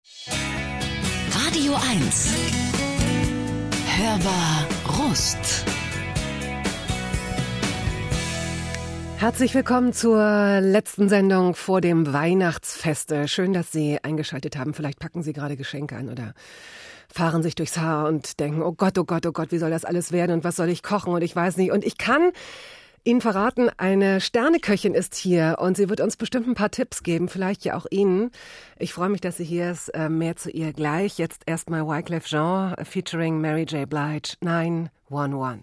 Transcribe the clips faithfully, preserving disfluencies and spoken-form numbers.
Radio eins. Hörbar Rust. Herzlich willkommen zur letzten Sendung vor dem Weihnachtsfeste. Schön, dass Sie eingeschaltet haben. Vielleicht packen Sie gerade Geschenke an oder fahren sich durchs Haar und denken, oh Gott, oh Gott, oh Gott, wie soll das alles werden und was soll ich kochen und ich weiß nicht. Und ich kann Ihnen verraten, eine Sterneköchin ist hier und sie wird uns bestimmt ein paar Tipps geben, vielleicht ja auch Ihnen. Ich freue mich, dass sie hier ist. Mehr zu ihr gleich. Jetzt erstmal Wyclef Jean featuring Mary J. Blige, nine one one.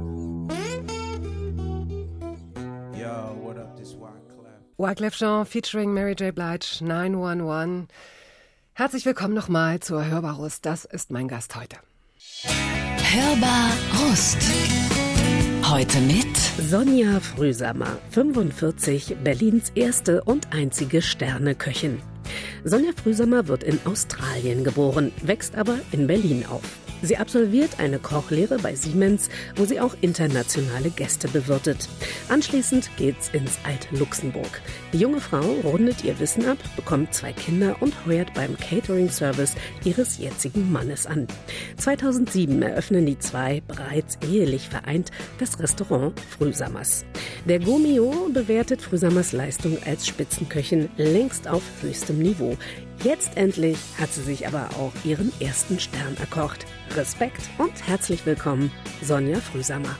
Yo, what up, this Wyclef. Wyclef Jean featuring Mary J. Blige, nine one one. Herzlich willkommen nochmal zur Hörbar Rust. Das ist mein Gast heute. Hörbar Rust. Heute mit Sonja Frühsamer, fünfundvierzig, Berlins erste und einzige Sterneköchin. Sonja Frühsamer wird in Australien geboren, wächst aber in Berlin auf. Sie absolviert eine Kochlehre bei Siemens, wo sie auch internationale Gäste bewirtet. Anschließend geht's ins alte Luxemburg. Die junge Frau rundet ihr Wissen ab, bekommt zwei Kinder und heuert beim Catering-Service ihres jetzigen Mannes an. zweitausendsieben eröffnen die zwei, bereits ehelich vereint, das Restaurant Frühsamers. Der Gomio bewertet Frühsamers Leistung als Spitzenköchin längst auf höchstem Niveau. Jetzt endlich hat sie sich aber auch ihren ersten Stern erkocht. Respekt und herzlich willkommen, Sonja Frühsamer.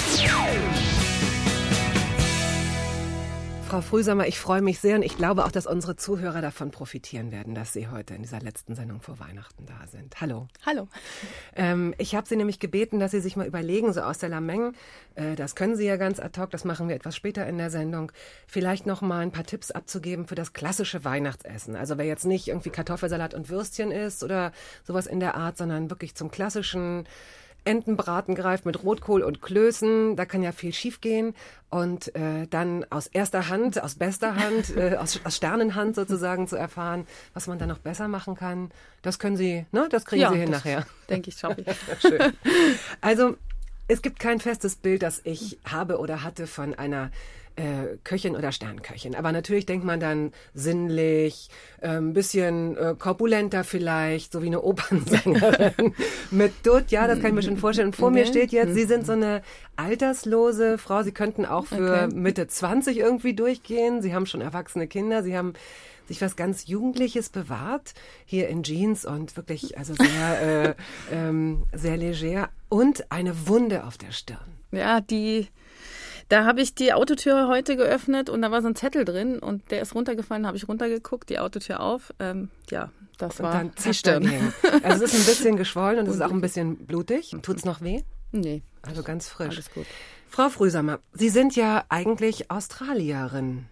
Frau Frühsamer, ich freue mich sehr und ich glaube auch, dass unsere Zuhörer davon profitieren werden, dass Sie heute in dieser letzten Sendung vor Weihnachten da sind. Hallo. Hallo. Ähm, ich habe Sie nämlich gebeten, dass Sie sich mal überlegen, so aus der Lameng, äh, das können Sie ja ganz ad hoc, das machen wir etwas später in der Sendung, vielleicht noch mal ein paar Tipps abzugeben für das klassische Weihnachtsessen. Also wer jetzt nicht irgendwie Kartoffelsalat und Würstchen isst oder sowas in der Art, sondern wirklich zum klassischen Entenbraten greift mit Rotkohl und Klößen, da kann ja viel schiefgehen und äh, dann aus erster Hand, aus bester Hand, äh, aus, aus Sternenhand sozusagen zu erfahren, was man da noch besser machen kann, das können Sie, ne, das kriegen ja, Sie hin das nachher. Denke ich, schaffe ich. Schön. Also es gibt kein festes Bild, das ich habe oder hatte von einer Äh, Köchin oder Sternköchin. Aber natürlich denkt man dann sinnlich, ein äh, bisschen äh, korpulenter vielleicht, so wie eine Opernsängerin mit Dutt. Ja, das kann ich mir schon vorstellen. Und vor mir steht jetzt, Sie sind so eine alterslose Frau. Sie könnten auch für okay. Mitte zwanzig irgendwie durchgehen. Sie haben schon erwachsene Kinder. Sie haben sich was ganz Jugendliches bewahrt, hier in Jeans und wirklich also sehr, äh, ähm, sehr leger und eine Wunde auf der Stirn. Ja, die... Da habe ich die Autotür heute geöffnet und da war so ein Zettel drin und der ist runtergefallen, habe ich runtergeguckt, die Autotür auf. Ähm, ja, das und war dann die Stirn. Also es ist ein bisschen geschwollen und es ist auch ein bisschen blutig. Tut's noch weh? Nee. Also ganz frisch. Alles gut. Frau Frühsamer, Sie sind ja eigentlich Australierin.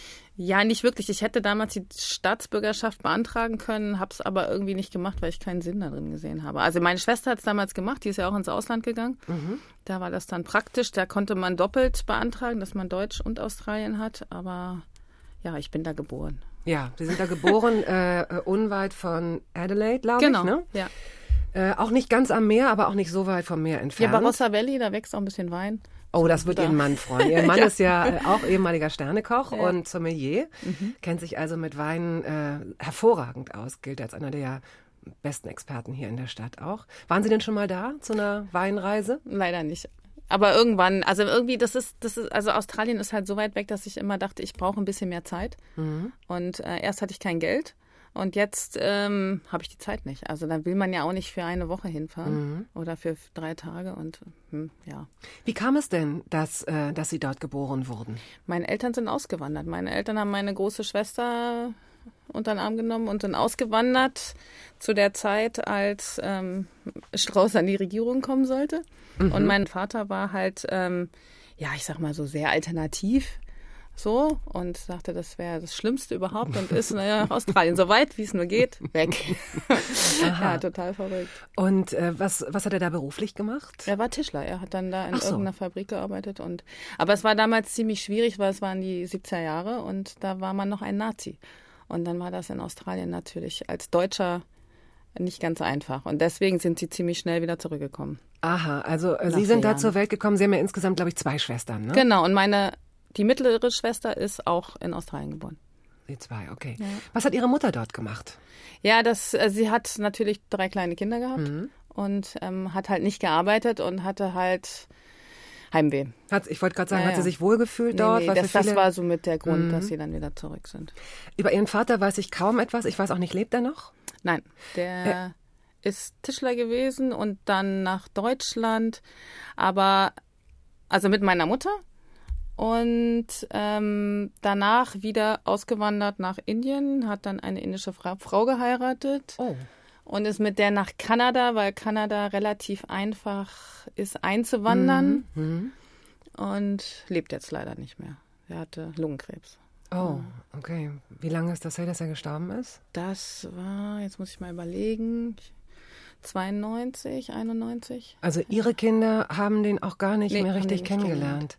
Ja, nicht wirklich. Ich hätte damals die Staatsbürgerschaft beantragen können, habe es aber irgendwie nicht gemacht, weil ich keinen Sinn darin gesehen habe. Also meine Schwester hat es damals gemacht, die ist ja auch ins Ausland gegangen. Mhm. Da war das dann praktisch, da konnte man doppelt beantragen, dass man Deutsch und Australien hat. Aber ja, ich bin da geboren. Ja, Sie sind da geboren, äh, unweit von Adelaide, glaube genau, ich, ne? Ja. Äh, auch nicht ganz am Meer, aber auch nicht so weit vom Meer entfernt. Ja, Barossa Valley, da wächst auch ein bisschen Wein. Oh, das wird da. Ihren Mann freuen. Ihr Mann ja. ist ja äh, auch ehemaliger Sternekoch ja. und Sommelier, mhm. kennt sich also mit Weinen äh, hervorragend aus, gilt als einer der besten Experten hier in der Stadt auch. Waren Sie denn schon mal da zu einer Weinreise? Leider nicht. Aber irgendwann, also irgendwie, das ist, das ist, also Australien ist halt so weit weg, dass ich immer dachte, ich brauche ein bisschen mehr Zeit. Mhm. Und äh, erst hatte ich kein Geld. Und jetzt ähm, habe ich die Zeit nicht. Also dann will man ja auch nicht für eine Woche hinfahren mhm. oder für drei Tage und hm, ja. Wie kam es denn, dass, äh, dass Sie dort geboren wurden? Meine Eltern sind ausgewandert. Meine Eltern haben meine große Schwester unter den Arm genommen und sind ausgewandert zu der Zeit, als ähm, Strauß an die Regierung kommen sollte. Mhm. Und mein Vater war halt, ähm, ja, ich sag mal so sehr alternativ. So, und sagte, das wäre das Schlimmste überhaupt und ist naja, nach Australien, so weit wie es nur geht, weg. Ja, total verrückt. Und äh, was, was hat er da beruflich gemacht? Er war Tischler, er hat dann da in Ach so. irgendeiner Fabrik gearbeitet. Und aber es war damals ziemlich schwierig, weil es waren die siebziger Jahre und da war man noch ein Nazi. Und dann war das in Australien natürlich als Deutscher nicht ganz einfach. Und deswegen sind sie ziemlich schnell wieder zurückgekommen. Aha, also äh, Sie sind da zur Welt gekommen, Sie haben ja insgesamt, glaube ich, zwei Schwestern, ne? Genau, und meine... Die mittlere Schwester ist auch in Australien geboren. Sie zwei, okay. Ja. Was hat Ihre Mutter dort gemacht? Ja, das, äh, sie hat natürlich drei kleine Kinder gehabt Mhm. und ähm, hat halt nicht gearbeitet und hatte halt Heimweh. Hat, ich wollte gerade sagen, Ja, hat sie ja. sich wohlgefühlt Nee, dort? nee, Weil das, für viele, das war so mit der Grund, Mhm. dass sie dann wieder zurück sind. über Ihren Vater weiß ich kaum etwas. Ich weiß auch nicht, lebt er noch? Nein, der Ja. ist Tischler gewesen und dann nach Deutschland, aber also mit meiner Mutter und ähm, danach wieder ausgewandert nach Indien, hat dann eine indische Fra- Frau geheiratet Oh. und ist mit der nach Kanada, weil Kanada relativ einfach ist einzuwandern Mhm. und lebt jetzt leider nicht mehr. Er hatte Lungenkrebs. Oh, okay. Wie lange ist das her, dass er gestorben ist? Das war, jetzt muss ich mal überlegen, zweiundneunzig, einundneunzig. Also Ihre Kinder haben den auch gar nicht Nee, mehr haben richtig den nicht kennengelernt.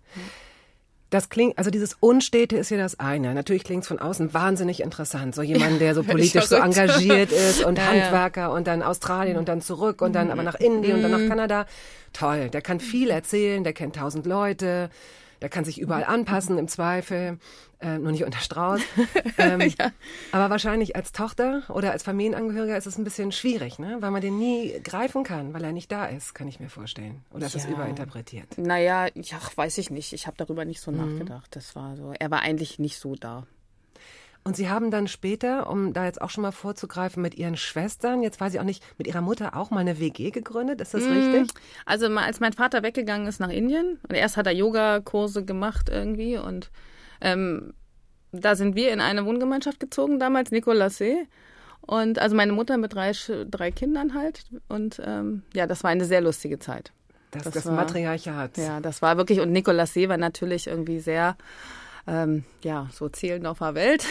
Das klingt, also dieses Unstete ist ja das eine. Natürlich klingt es von außen wahnsinnig interessant. So jemand, der so völlig politisch so verrückt. engagiert ist und Ja, ja. Handwerker und dann Australien und dann zurück und dann aber nach Indien und dann nach Kanada. Toll, der kann viel erzählen, der kennt tausend Leute, der kann sich überall anpassen im Zweifel, äh, nur nicht unter Strauß. Ähm, Ja. Aber wahrscheinlich als Tochter oder als Familienangehöriger ist es ein bisschen schwierig, ne? Weil man den nie greifen kann, weil er nicht da ist, kann ich mir vorstellen. Oder ist das Ja. überinterpretiert? Naja, ja, weiß ich nicht. Ich habe darüber nicht so nachgedacht. Das war so. Er war eigentlich nicht so da. Und Sie haben dann später, um da jetzt auch schon mal vorzugreifen, mit Ihren Schwestern, jetzt weiß ich auch nicht, mit Ihrer Mutter auch mal eine W G gegründet, ist das richtig? Also mal, als mein Vater weggegangen ist nach Indien und erst hat er Yoga-Kurse gemacht irgendwie und ähm, da sind wir in eine Wohngemeinschaft gezogen damals, Nikolassee. Und also meine Mutter mit drei, Sch- drei Kindern halt und ähm, ja, das war eine sehr lustige Zeit. Das, das das war- Matriarchat. Ja, das war wirklich, und Nikolassee war natürlich irgendwie sehr, ähm, ja, so Zehlendorfer Welt.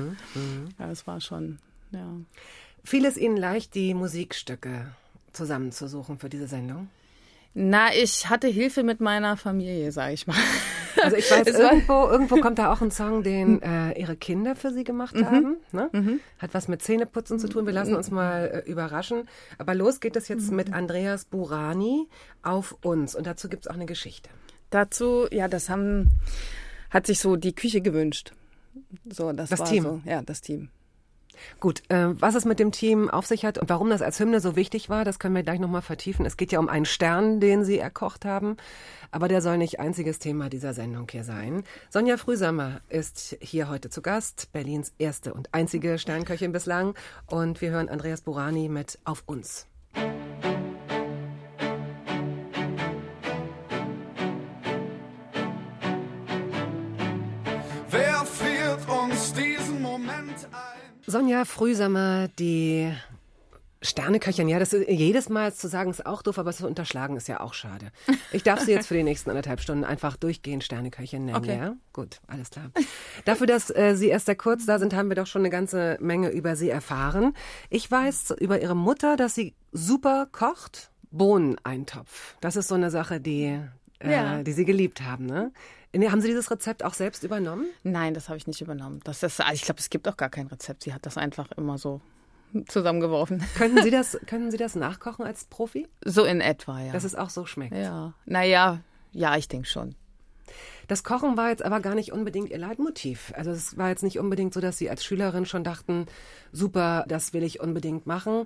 Ja, es war schon, ja. Fiel es Ihnen leicht, die Musikstücke zusammenzusuchen für diese Sendung? Na, ich hatte Hilfe mit meiner Familie, sag ich mal. Also ich weiß, Es war- irgendwo, irgendwo kommt da auch ein Song, den äh, Ihre Kinder für Sie gemacht haben. Ne? Hat was mit Zähneputzen zu tun. Wir lassen uns mal äh, überraschen. Aber los geht es jetzt mit Andreas Burani auf uns. Und dazu gibt es auch eine Geschichte. Dazu, ja, das haben, hat sich so die Küche gewünscht. So, das, Das war Team. so, ja, das Team. Gut, äh, was es mit dem Team auf sich hat und warum das als Hymne so wichtig war, das können wir gleich nochmal vertiefen. Es geht ja um einen Stern, den Sie erkocht haben, aber der soll nicht einziges Thema dieser Sendung hier sein. Sonja Frühsamer ist hier heute zu Gast, Berlins erste und einzige Sternköchin bislang, und wir hören Andreas Burani mit Auf uns. Wer friert uns diesen Moment ein? Sonja Frühsamer, die Sterneköchin, ja, das ist jedes Mal zu sagen ist auch doof, aber zu unterschlagen ist ja auch schade. Ich darf Sie jetzt für die nächsten anderthalb Stunden einfach durchgehend Sterneköchin nennen, Okay. ja? Gut, alles klar. Dafür, dass äh, Sie erst sehr kurz da sind, haben wir doch schon eine ganze Menge über Sie erfahren. Ich weiß über Ihre Mutter, dass sie super kocht. Bohneneintopf. Das ist so eine Sache, die, äh, Ja. die Sie geliebt haben, ne? Nee, haben Sie dieses Rezept auch selbst übernommen? Nein, das habe ich nicht übernommen. Das ist, also ich glaube, es gibt auch gar kein Rezept. Sie hat das einfach immer so zusammengeworfen. Könnten Sie das, können Sie das nachkochen als Profi? So in etwa, ja. Dass es auch so schmeckt? Ja, naja, ja, ich denke schon. Das Kochen war jetzt aber gar nicht unbedingt Ihr Leitmotiv. Also es war jetzt nicht unbedingt so, dass Sie als Schülerin schon dachten, super, das will ich unbedingt machen.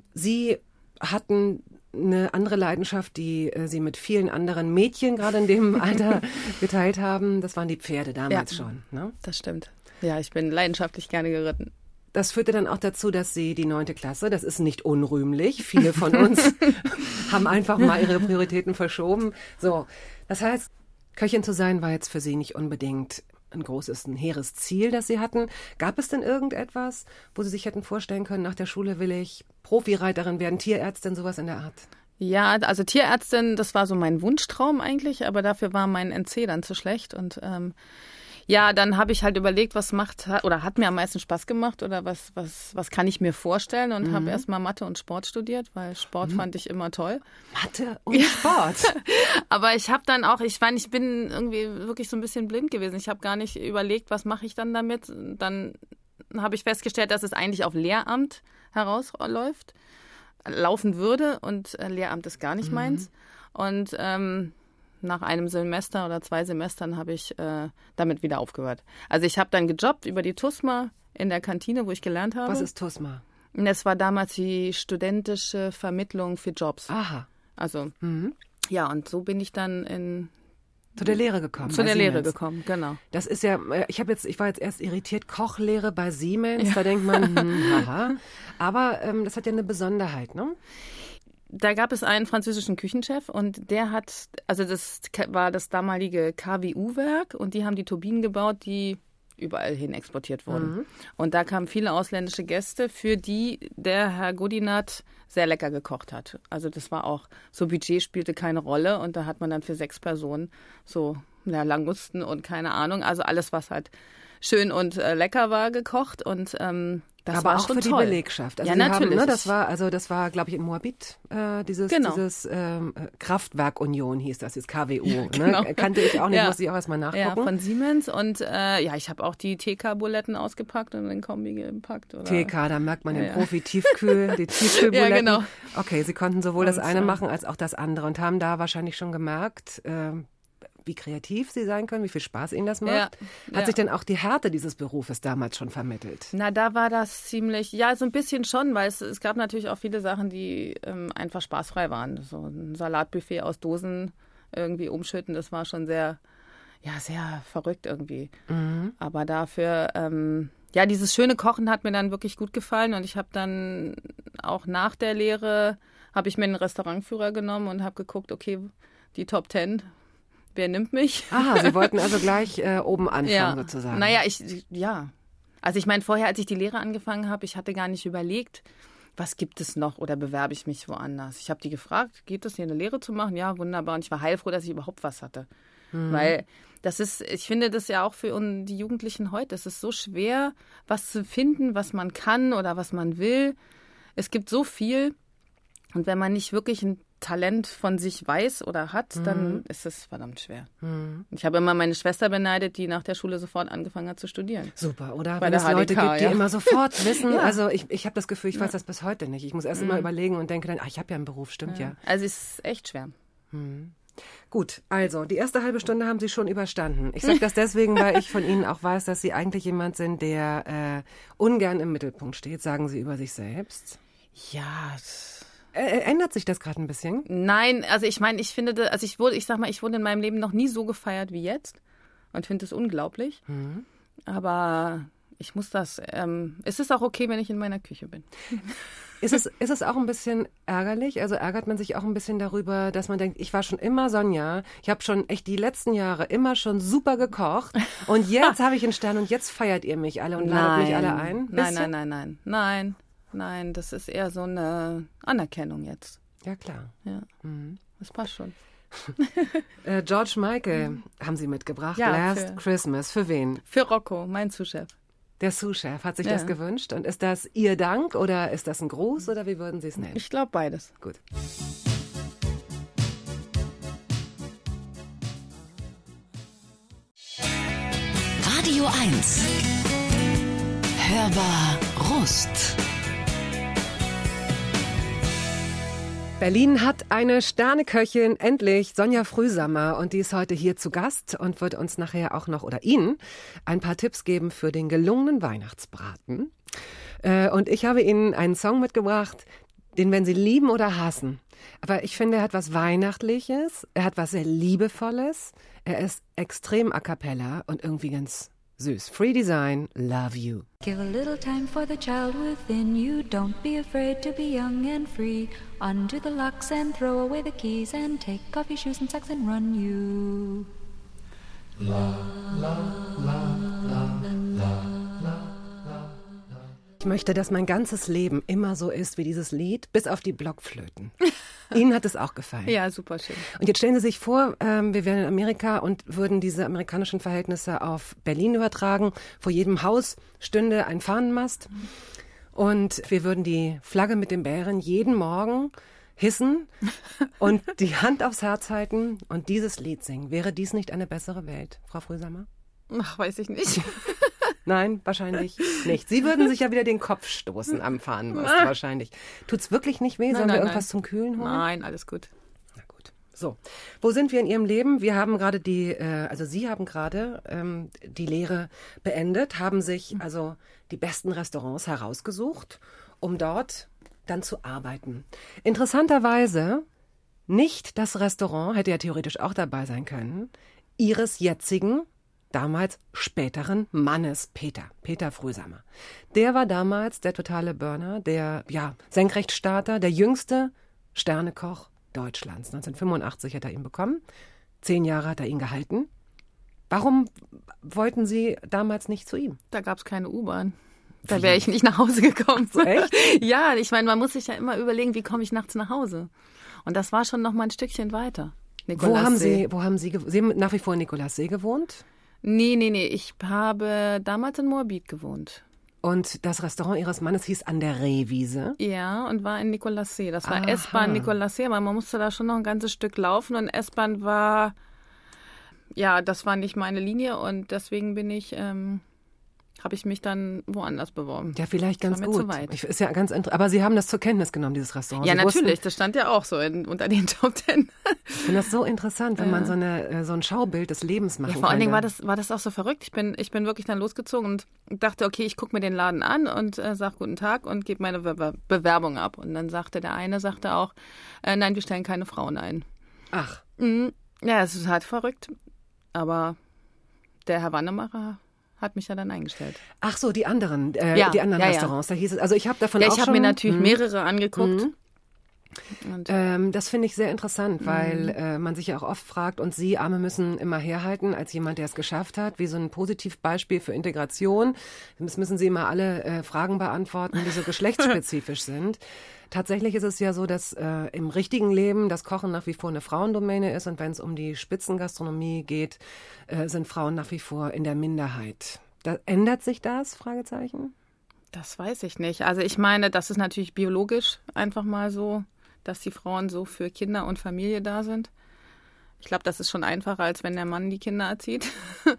Sie hatten eine andere Leidenschaft, die äh, Sie mit vielen anderen Mädchen gerade in dem Alter geteilt haben. Das waren die Pferde damals Ja. schon. Ne? Das stimmt. Ja, ich bin leidenschaftlich gerne geritten. Das führte dann auch dazu, dass Sie die neunte Klasse, das ist nicht unrühmlich, viele von uns haben einfach mal ihre Prioritäten verschoben. So, das heißt, Köchin zu sein war jetzt für Sie nicht unbedingt ein großes, ein hehres Ziel, das Sie hatten. Gab es denn irgendetwas, wo Sie sich hätten vorstellen können, nach der Schule will ich Profireiterin werden, Tierärztin, sowas in der Art? Ja, also Tierärztin, das war so mein Wunschtraum eigentlich, aber dafür war mein N C dann zu schlecht. Und ähm, ja, dann habe ich halt überlegt, was macht oder hat mir am meisten Spaß gemacht oder was, was, was kann ich mir vorstellen und mhm. habe erstmal Mathe und Sport studiert, weil Sport mhm. fand ich immer toll. Mathe und Sport? Aber ich habe dann auch, ich meine, ich bin irgendwie wirklich so ein bisschen blind gewesen. Ich habe gar nicht überlegt, was mache ich dann damit. Dann habe ich festgestellt, dass es eigentlich auf Lehramt herausläuft, laufen würde und äh, Lehramt ist gar nicht mhm. meins. Und ähm, nach einem Semester oder zwei Semestern habe ich äh, damit wieder aufgehört. Also ich habe dann gejobbt über die TUSMA in der Kantine, wo ich gelernt habe. Was ist T U S M A? Das war damals die studentische Vermittlung für Jobs. Aha. Also, Mhm. ja, und so bin ich dann in Zu der Lehre gekommen. zu bei der Lehre Siemens. gekommen, genau. Das ist ja, äh, ich habe jetzt, ich war jetzt erst irritiert, Kochlehre bei Siemens, da denkt man, hm, haha. Aber ähm, das hat ja eine Besonderheit, ne? Da gab es einen französischen Küchenchef und der hat, also das war das damalige K W U-Werk und die haben die Turbinen gebaut, die überall hin exportiert wurden. Mhm. Und da kamen viele ausländische Gäste, für die der Herr Godinat sehr lecker gekocht hat. Also das war auch, so Budget spielte keine Rolle und da hat man dann für sechs Personen so ja, Langusten und keine Ahnung, also alles, was halt schön und äh, lecker war, gekocht und ähm, das Aber war auch schon für die toll. Belegschaft. Also ja, die natürlich. Haben, ne, das war, also das war, glaube ich, in Moabit, äh, dieses, Genau. dieses ähm, Kraftwerk Union hieß das, jetzt K W U. Ja, genau. Ne? Kannte ich auch nicht, Ja. musste ich auch erstmal nachgucken. Ja, von Siemens und äh, ja, ich habe auch die T K-Buletten ausgepackt und in den Kombi gepackt. Oder? T K, da merkt man den Ja, ja. Profi Tiefkühl, die Tiefkühlbuletten. Ja, genau. Okay, Sie konnten sowohl das Und, eine äh, machen als auch das andere und haben da wahrscheinlich schon gemerkt, äh, wie kreativ Sie sein können, wie viel Spaß Ihnen das macht. Ja, Hat ja. sich denn auch die Härte dieses Berufes damals schon vermittelt? Na, da war das ziemlich, ja, so ein bisschen schon, weil es, es gab natürlich auch viele Sachen, die ähm, einfach spaßfrei waren. So ein Salatbuffet aus Dosen irgendwie umschütten, das war schon sehr, ja, sehr verrückt irgendwie. Mhm. Aber dafür, ähm, ja, dieses schöne Kochen hat mir dann wirklich gut gefallen und ich habe dann auch nach der Lehre, habe ich mir einen Restaurantführer genommen und habe geguckt, okay, die Top Ten, wer nimmt mich? Aha, Sie wollten also gleich äh, oben anfangen Ja. sozusagen. Naja, ich, ja. Also ich meine, vorher, als ich die Lehre angefangen habe, ich hatte gar nicht überlegt, was gibt es noch oder bewerbe ich mich woanders. Ich habe die gefragt, geht es hier eine Lehre zu machen? Ja, wunderbar. Und ich war heilfroh, dass ich überhaupt was hatte. Mhm. Weil das ist, ich finde das ja auch für die Jugendlichen heute, es ist so schwer, was zu finden, was man kann oder was man will. Es gibt so viel. Und wenn man nicht wirklich ein Talent von sich weiß oder hat, mhm. dann ist es verdammt schwer. Mhm. Ich habe immer meine Schwester beneidet, die nach der Schule sofort angefangen hat zu studieren. Super, oder? Bei Wenn der es H D K, Leute gibt, die ja. immer sofort wissen. Ja. Also ich, ich habe das Gefühl, ich weiß Ja. das bis heute nicht. Ich muss erst Mhm. immer überlegen und denke dann, ach, ich habe ja einen Beruf, stimmt ja. ja. Also es ist echt schwer. Mhm. Gut, also die erste halbe Stunde haben Sie schon überstanden. Ich sage das deswegen, weil ich von Ihnen auch weiß, dass Sie eigentlich jemand sind, der äh, ungern im Mittelpunkt steht, sagen Sie über sich selbst. Ja, Äh, ändert sich das gerade ein bisschen? nein, also ich meine, ich finde, das- also ich wurde, ich sag mal, ich wurde in meinem Leben noch nie so gefeiert wie jetzt und finde es unglaublich. Mhm. Aber ich muss das, ähm, es ist auch okay, wenn ich in meiner Küche bin. Ist es, ist es auch ein bisschen ärgerlich? Also ärgert man sich auch ein bisschen darüber, dass man denkt, ich war schon immer Sonja, ich habe schon echt die letzten Jahre immer schon super gekocht und jetzt habe ich einen Stern und jetzt feiert ihr mich alle und ladet mich alle ein? Nein, Bisschen? nein, nein, nein, nein, nein, das ist eher so eine Anerkennung jetzt. Ja, klar. Ja, Mhm. das passt schon. Äh, George Michael haben Sie mitgebracht, Ja, Last für- Christmas. Für wen? Für Rocco, mein Zuschef. Der Sous-Chef hat sich Ja. das gewünscht. Und ist das Ihr Dank oder ist das ein Gruß oder wie würden Sie es nennen? Ich glaube beides. Gut. Radio eins. Hörbar Rust. Berlin hat eine Sterneköchin, endlich, Sonja Frühsamer. Und die ist heute hier zu Gast und wird uns nachher auch noch, oder Ihnen, ein paar Tipps geben für den gelungenen Weihnachtsbraten. Äh, Und ich habe Ihnen einen Song mitgebracht, den werden Sie lieben oder hassen. Aber ich finde, er hat was Weihnachtliches, er hat was sehr Liebevolles, er ist extrem a cappella und irgendwie ganz süß. Free Design, Love You. Give a little time for the child within you. Don't be afraid to be young and free. Undo the locks and throw away the keys and take off your shoes and socks and run you. Ich möchte, dass mein ganzes Leben immer so ist wie dieses Lied, bis auf die Blockflöten. Ihnen hat es auch gefallen. Ja, super schön. Und jetzt stellen Sie sich vor, ähm, wir wären in Amerika und würden diese amerikanischen Verhältnisse auf Berlin übertragen. Vor jedem Haus stünde ein Fahnenmast und wir würden die Flagge mit dem Bären jeden Morgen hissen und die Hand aufs Herz halten und dieses Lied singen. Wäre dies nicht eine bessere Welt, Frau Frühsamer? Ach, weiß ich nicht. Nein, wahrscheinlich nicht. Sie würden sich ja wieder den Kopf stoßen am Fahnenmast wahrscheinlich. Tut's wirklich nicht weh? Nein, Sollen wir nein, irgendwas nein. zum Kühlen holen? Nein, alles gut. Na gut. So, wo sind wir in Ihrem Leben? Wir haben gerade die, äh, also Sie haben gerade ähm, die Lehre beendet, haben sich also die besten Restaurants herausgesucht, um dort dann zu arbeiten. Interessanterweise nicht das Restaurant, hätte ja theoretisch auch dabei sein können, Ihres jetzigen, damals späteren Mannes, Peter, Peter Frühsamer. Der war damals der totale Burner, der ja Senkrechtstarter, der jüngste Sternekoch Deutschlands. neunzehnhundertfünfundachtzig hat er ihn bekommen. Zehn Jahre hat er ihn gehalten. Warum wollten Sie damals nicht zu ihm? Da gab es keine U-Bahn. Da wäre ich nicht nach Hause gekommen. So, echt? Ja, ich meine, man muss sich ja immer überlegen, wie komme ich nachts nach Hause? Und das war schon noch mal ein Stückchen weiter. Wo haben Sie, wo haben Sie, Sie haben nach wie vor in Nikolassee gewohnt? Nee, nee, nee. Ich habe damals in Moabit gewohnt. Und das Restaurant Ihres Mannes hieß An der Rehwiese? Ja, und war in Nikolassee. Das war Aha. S-Bahn Nikolassee, aber man musste da schon noch ein ganzes Stück laufen. Und S-Bahn war, ja, das war nicht meine Linie. Und deswegen bin ich, ähm, habe ich mich dann woanders beworben. Ja, vielleicht ganz das war mir gut. zu weit. Ich, ist ja ganz inter- aber Sie haben das zur Kenntnis genommen, dieses Restaurant. Ja, Sie natürlich. wussten, Das stand ja auch so in, unter den Top Ten. ich finde das so interessant, wenn Ja. man so, eine, so ein Schaubild des Lebens machen Ja, vor allen Dingen könnte. war das, war das auch so verrückt. Ich bin, ich bin wirklich dann losgezogen und dachte, okay, ich gucke mir den Laden an und äh, sage guten Tag und gebe meine Be- Bewerbung ab. Und dann sagte der eine, sagte auch, äh, nein, wir stellen keine Frauen ein. Ach, Mhm. Ja, es ist halt verrückt. Aber der Herr Wannemacher hat mich ja dann eingestellt. ach so, die anderen, äh, Ja, die anderen ja, ja. Restaurants. Da hieß es, also ich habe davon Ja, auch ich habe schon, mir natürlich Mhm. mehrere angeguckt. Mhm. Und, Ähm, das finde ich sehr interessant, weil Mhm. äh, man sich ja auch oft fragt, und Sie, Arme, müssen immer herhalten, als jemand, der es geschafft hat, wie so ein Positivbeispiel für Integration. Das müssen Sie immer alle äh, Fragen beantworten, die so geschlechtsspezifisch sind. Tatsächlich ist es ja so, dass äh, im richtigen Leben das Kochen nach wie vor eine Frauendomäne ist, und wenn es um die Spitzengastronomie geht, äh, sind Frauen nach wie vor in der Minderheit. Da, ändert sich das? Fragezeichen. Das weiß ich nicht. Also ich meine, das ist natürlich biologisch einfach mal so, dass die Frauen so für Kinder und Familie da sind. Ich glaube, das ist schon einfacher, als wenn der Mann die Kinder erzieht.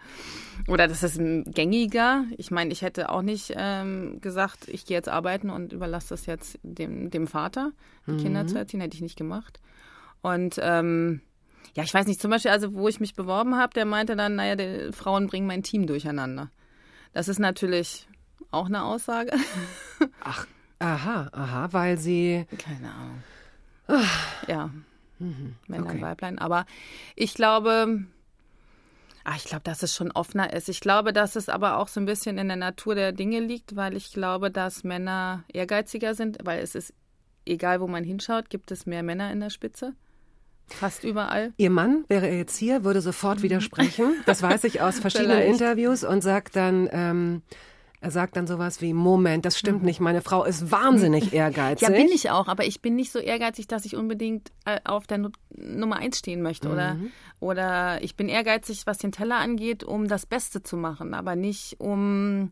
Oder das ist gängiger. Ich meine, ich hätte auch nicht ähm, gesagt, ich gehe jetzt arbeiten und überlasse das jetzt dem, dem Vater, die mhm. Kinder zu erziehen. Hätte ich nicht gemacht. Und ähm, ja, ich weiß nicht, zum Beispiel, also wo ich mich beworben habe, der meinte dann, naja, die Frauen bringen mein Team durcheinander. Das ist natürlich auch eine Aussage. Ach, aha, aha, weil Sie... Keine Ahnung. Ach. Ja, mhm. Männer Okay. und Weiblein. Aber ich glaube, ach, ich glaube, dass es schon offener ist. Ich glaube, dass es aber auch so ein bisschen in der Natur der Dinge liegt, weil ich glaube, dass Männer ehrgeiziger sind, weil es ist, egal wo man hinschaut, gibt es mehr Männer in der Spitze. Fast überall. Ihr Mann, wäre er jetzt hier, würde sofort widersprechen. Das weiß ich aus verschiedenen Vielleicht. Interviews, und sagt dann, ähm, er sagt dann sowas wie, Moment, das stimmt nicht, meine Frau ist wahnsinnig ehrgeizig. Ja, bin ich auch, aber ich bin nicht so ehrgeizig, dass ich unbedingt äh, auf der Nu- Nummer eins stehen möchte. Oder, Mhm. oder ich bin ehrgeizig, was den Teller angeht, um das Beste zu machen, aber nicht um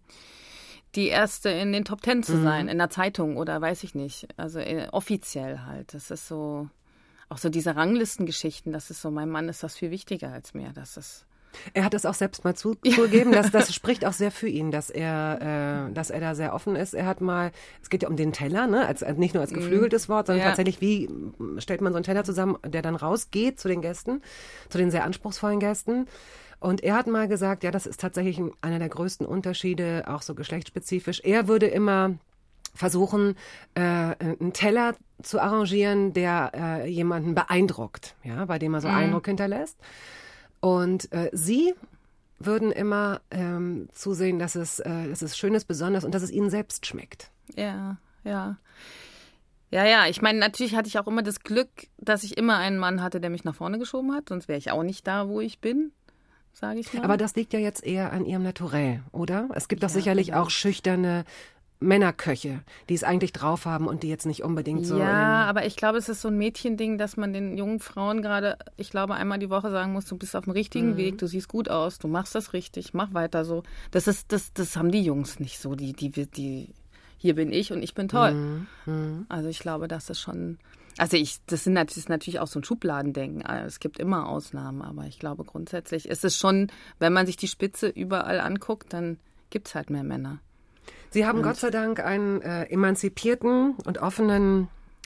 die Erste in den Top Ten zu sein, in der Zeitung oder weiß ich nicht. Also äh, offiziell halt. Das ist so, auch so diese Ranglistengeschichten, das ist so, mein Mann ist das viel wichtiger als mir. Das ist... Er hat es auch selbst mal zu, zugegeben, dass das spricht auch sehr für ihn, dass er, äh, dass er da sehr offen ist. Er hat mal, es geht ja um den Teller, ne, als, als nicht nur als geflügeltes Wort, sondern Ja. tatsächlich, wie stellt man so einen Teller zusammen, der dann rausgeht zu den Gästen, zu den sehr anspruchsvollen Gästen. Und er hat mal gesagt, ja, das ist tatsächlich ein, einer der größten Unterschiede, auch so geschlechtsspezifisch. Er würde immer versuchen, äh, einen Teller zu arrangieren, der äh, jemanden beeindruckt, ja, bei dem er so Mhm. Eindruck hinterlässt. Und äh, Sie würden immer ähm, zusehen, dass es, äh, dass es schön ist, besonders, und dass es Ihnen selbst schmeckt. Ja, ja. Ja, ja, ich meine, natürlich hatte ich auch immer das Glück, dass ich immer einen Mann hatte, der mich nach vorne geschoben hat, sonst wäre ich auch nicht da, wo ich bin, sage ich mal. Aber das liegt ja jetzt eher an Ihrem Naturell, oder? Es gibt doch Ja, sicherlich genau. auch schüchterne Männerköche, die es eigentlich drauf haben und die jetzt nicht unbedingt so... Ja, in, aber ich glaube, es ist so ein Mädchending, dass man den jungen Frauen gerade, ich glaube, einmal die Woche sagen muss, du bist auf dem richtigen Mhm. Weg, du siehst gut aus, du machst das richtig, mach weiter so. Das ist, das, das haben die Jungs nicht so, die, die, die, hier bin ich und ich bin toll. Mhm. Mhm. Also ich glaube, das ist schon, also ich, das, sind, das ist natürlich auch so ein Schubladendenken. Es gibt immer Ausnahmen, aber ich glaube grundsätzlich ist es schon, wenn man sich die Spitze überall anguckt, dann gibt es halt mehr Männer. Sie haben Und- Gott sei Dank einen äh, emanzipierten und offenen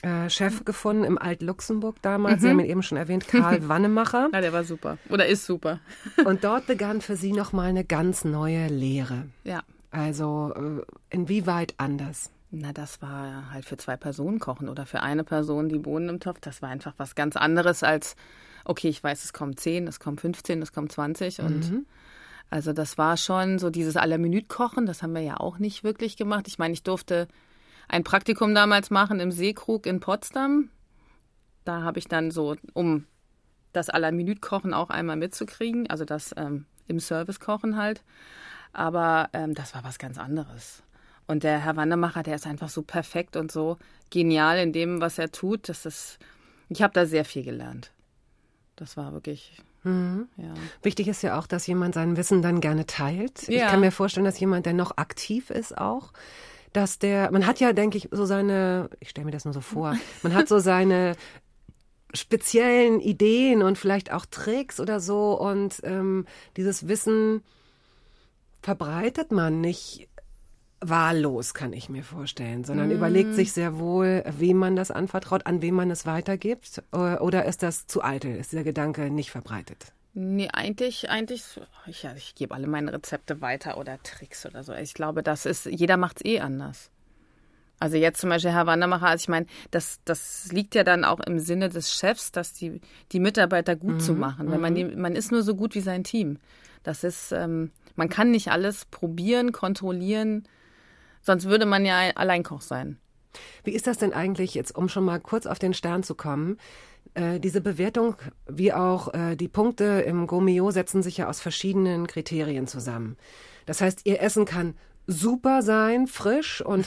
äh, Chef gefunden im Alt-Luxemburg damals. Mhm. Sie haben ihn eben schon erwähnt, Karl Wannemacher. Ja, der war super. Oder ist super. Und dort begann für Sie nochmal eine ganz neue Lehre. Ja. Also äh, inwieweit anders? Na, das war halt für zwei Personen kochen oder für eine Person die Bohnen im Topf. Das war einfach was ganz anderes als, okay, ich weiß, es kommen zehn, es kommen fünfzehn, es kommen zwanzig. Und mhm. also das war schon so dieses à la Minute kochen, das haben wir ja auch nicht wirklich gemacht. Ich meine, ich durfte ein Praktikum damals machen im Seekrug in Potsdam. Da habe ich dann so, um das à la Minute kochen auch einmal mitzukriegen, also das ähm, im Service kochen halt. Aber ähm, das war was ganz anderes. Und der Herr Wannemacher, der ist einfach so perfekt und so genial in dem, was er tut. Das ist, ich habe da sehr viel gelernt. Das war wirklich, mhm. ja. Wichtig ist ja auch, dass jemand sein Wissen dann gerne teilt. Ja. Ich kann mir vorstellen, dass jemand, der noch aktiv ist auch, dass der, man hat ja, denke ich, so seine, ich stelle mir das nur so vor, man hat so seine speziellen Ideen und vielleicht auch Tricks oder so und ähm, dieses Wissen verbreitet man nicht wahllos, kann ich mir vorstellen, sondern mm. überlegt sich sehr wohl, wem man das anvertraut, an wem man es weitergibt, oder ist das zu eitel, ist dieser Gedanke nicht verbreitet? Nee, eigentlich, eigentlich, ich, ja, ich gebe alle meine Rezepte weiter oder Tricks oder so. Ich glaube, das ist, jeder macht es eh anders. Also jetzt zum Beispiel Herr Wannemacher, also ich meine, das, das liegt ja dann auch im Sinne des Chefs, dass die, die Mitarbeiter gut mhm. zu machen. Wenn man, die, man ist nur so gut wie sein Team. Das ist, ähm, man kann nicht alles probieren, kontrollieren, sonst würde man ja Alleinkoch sein. Wie ist das denn eigentlich, jetzt um schon mal kurz auf den Stern zu kommen, äh, diese Bewertung wie auch äh, die Punkte im Gourmillot setzen sich ja aus verschiedenen Kriterien zusammen. Das heißt, Ihr Essen kann super sein, frisch und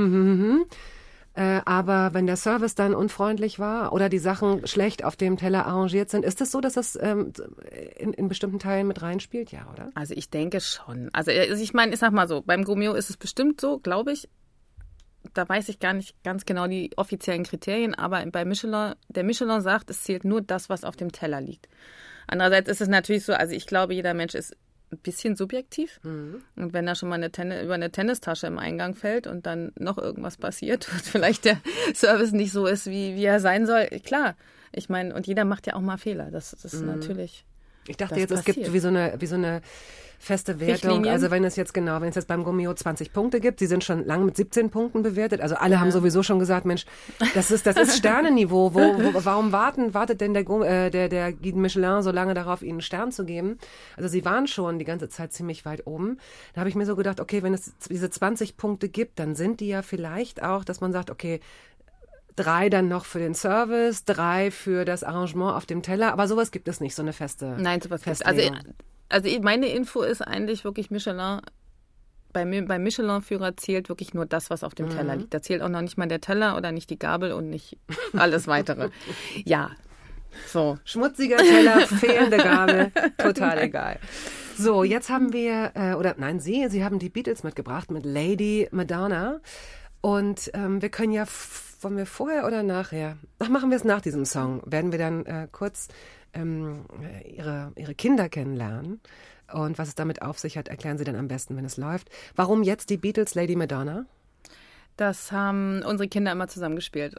äh, aber wenn der Service dann unfreundlich war oder die Sachen schlecht auf dem Teller arrangiert sind, ist es so, dass das ähm, in, in bestimmten Teilen mit reinspielt, ja, oder? Also ich denke schon. Also ich meine, ich sag mal so, beim Gourmillot ist es bestimmt so, glaube ich. Da weiß ich gar nicht ganz genau die offiziellen Kriterien, aber bei Michelin, der Michelin sagt, es zählt nur das, was auf dem Teller liegt. Andererseits ist es natürlich so, also ich glaube, jeder Mensch ist ein bisschen subjektiv. Mhm. Und wenn da schon mal eine Tennis, über eine Tennistasche im Eingang fällt und dann noch irgendwas passiert und vielleicht der Service nicht so ist, wie, wie er sein soll, klar. Ich meine, und jeder macht ja auch mal Fehler. Das, das ist mhm. natürlich. Ich dachte jetzt, passiert. Es gibt wie so eine, wie so eine feste Wertung. Also wenn es jetzt genau, wenn es jetzt beim Gourmillot zwanzig Punkte gibt, die sind schon lang mit siebzehn Punkten bewertet. Also alle ja. haben sowieso schon gesagt, Mensch, das ist das ist Sternenniveau. Wo, wo, warum warten, wartet denn der, äh, der, der Guide Michelin so lange darauf, ihnen einen Stern zu geben? Also sie waren schon die ganze Zeit ziemlich weit oben. Da habe ich mir so gedacht, okay, wenn es diese zwanzig Punkte gibt, dann sind die ja vielleicht auch, dass man sagt, okay, drei dann noch für den Service, drei für das Arrangement auf dem Teller. Aber sowas gibt es nicht, so eine feste Nein, sowas gibt es. Also, also meine Info ist eigentlich wirklich Michelin. Bei, beim Michelin-Führer zählt wirklich nur das, was auf dem mhm. Teller liegt. Da zählt auch noch nicht mal der Teller oder nicht die Gabel und nicht alles Weitere. Ja, so. Schmutziger Teller, fehlende Gabel, total egal. So, jetzt haben wir, äh, oder nein, Sie, Sie haben die Beatles mitgebracht mit Lady Madonna. Und ähm, wir können ja, wollen wir vorher oder nachher? Ach, machen wir es nach diesem Song. Werden wir dann äh, kurz ähm, ihre, ihre Kinder kennenlernen. Und was es damit auf sich hat, erklären Sie dann am besten, wenn es läuft. Warum jetzt die Beatles, Lady Madonna? Das haben unsere Kinder immer zusammen gespielt.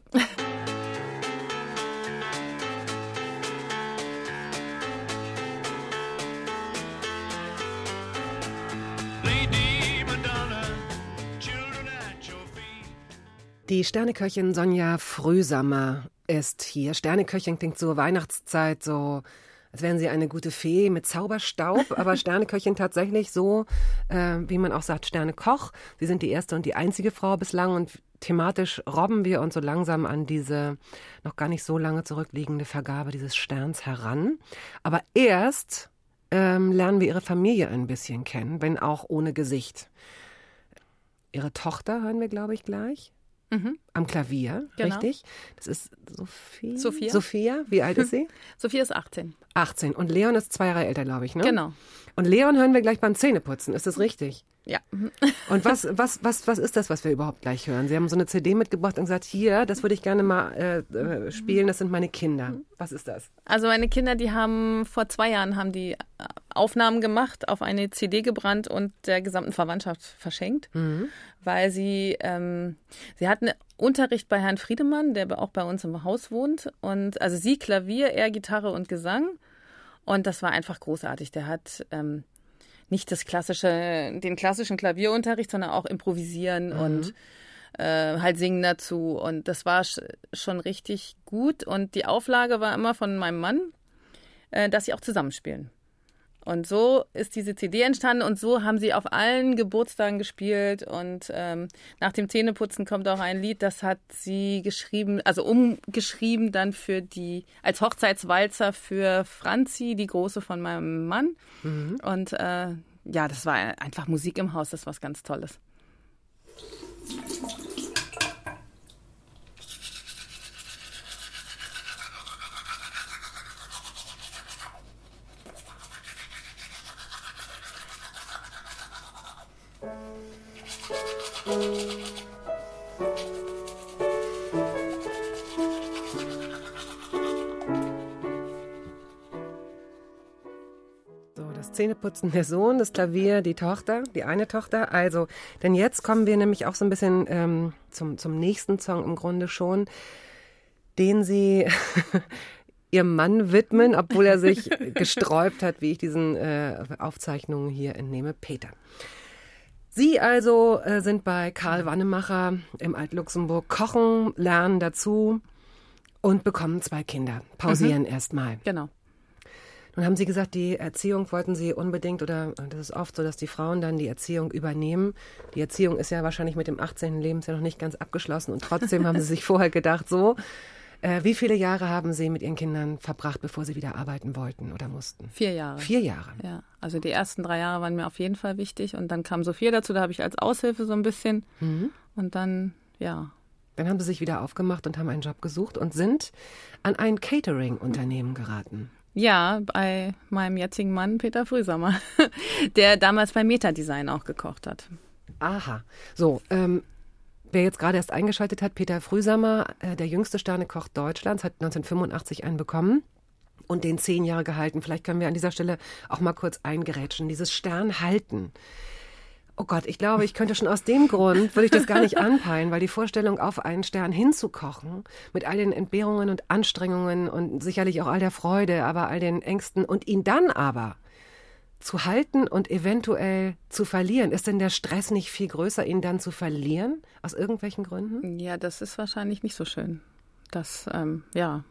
Die Sterneköchin Sonja Frühsammer ist hier. Sterneköchin klingt so Weihnachtszeit, so als wären sie eine gute Fee mit Zauberstaub, aber Sterneköchin tatsächlich so, äh, wie man auch sagt, Sternekoch. Sie sind die erste und die einzige Frau bislang und thematisch robben wir uns so langsam an diese noch gar nicht so lange zurückliegende Vergabe dieses Sterns heran. Aber erst ähm, lernen wir ihre Familie ein bisschen kennen, wenn auch ohne Gesicht. Ihre Tochter hören wir, glaube ich, gleich. Mhm. Am Klavier, genau. Richtig? Das ist Sophie. Sophia. Sophia, wie alt ist sie? Sophia ist achtzehn. achtzehn. Und Leon ist zwei Jahre älter, glaube ich, ne? Genau. Und Leon hören wir gleich beim Zähneputzen, ist das richtig? Ja. Und was, was, was, was ist das, was wir überhaupt gleich hören? Sie haben so eine C D mitgebracht und gesagt, hier, das würde ich gerne mal äh, äh, spielen, das sind meine Kinder. Was ist das? Also meine Kinder, die haben vor zwei Jahren haben die Aufnahmen gemacht, auf eine C D gebrannt und der gesamten Verwandtschaft verschenkt, mhm. weil sie, ähm, sie hatten Unterricht bei Herrn Friedemann, der auch bei uns im Haus wohnt. Und also sie Klavier, er Gitarre und Gesang. Und das war einfach großartig. Der hat ähm, nicht das klassische, den klassischen Klavierunterricht, sondern auch improvisieren mhm. und äh, halt singen dazu. Und das war sch- schon richtig gut. Und die Auflage war immer von meinem Mann, äh, dass sie auch zusammenspielen. Und so ist diese C D entstanden und so haben sie auf allen Geburtstagen gespielt. Und ähm, nach dem Zähneputzen kommt auch ein Lied, das hat sie geschrieben, also umgeschrieben dann für die, als Hochzeitswalzer für Franzi, die Große von meinem Mann. Mhm. Und äh, ja, das war einfach Musik im Haus, das ist was ganz Tolles. Zähneputzen der Sohn, das Klavier, die Tochter, die eine Tochter. Also, denn jetzt kommen wir nämlich auch so ein bisschen ähm, zum, zum nächsten Song im Grunde schon, den sie ihrem Mann widmen, obwohl er sich gesträubt hat, wie ich diesen äh, Aufzeichnungen hier entnehme. Peter. Sie also äh, sind bei Karl Wannemacher im Alt-Luxemburg, kochen, lernen dazu und bekommen zwei Kinder. Pausieren mhm. erstmal. Genau. Nun haben Sie gesagt, die Erziehung wollten Sie unbedingt, oder das ist oft so, dass die Frauen dann die Erziehung übernehmen. Die Erziehung ist ja wahrscheinlich mit dem achtzehnten Lebensjahr noch nicht ganz abgeschlossen und trotzdem haben Sie sich vorher gedacht, so, äh, wie viele Jahre haben Sie mit Ihren Kindern verbracht, bevor Sie wieder arbeiten wollten oder mussten? Vier Jahre. Vier Jahre? Ja, also die ersten drei Jahre waren mir auf jeden Fall wichtig und dann kam Sophia dazu, da habe ich als Aushilfe so ein bisschen mhm. und dann, ja. Dann haben Sie sich wieder aufgemacht und haben einen Job gesucht und sind an ein Catering-Unternehmen geraten. Ja, bei meinem jetzigen Mann Peter Frühsommer, der damals bei Metadesign auch gekocht hat. Aha. So, ähm, wer jetzt gerade erst eingeschaltet hat, Peter Frühsommer, äh, der jüngste Sternekoch Deutschlands, hat neunzehnhundertfünfundachtzig einen bekommen und den zehn Jahre gehalten. Vielleicht können wir an dieser Stelle auch mal kurz eingerätschen. Dieses Stern halten. Oh Gott, ich glaube, ich könnte schon aus dem Grund, würde ich das gar nicht anpeilen, weil die Vorstellung, auf einen Stern hinzukochen, mit all den Entbehrungen und Anstrengungen und sicherlich auch all der Freude, aber all den Ängsten und ihn dann aber zu halten und eventuell zu verlieren. Ist denn der Stress nicht viel größer, ihn dann zu verlieren, aus irgendwelchen Gründen? Ja, das ist wahrscheinlich nicht so schön. Das, ähm, ja...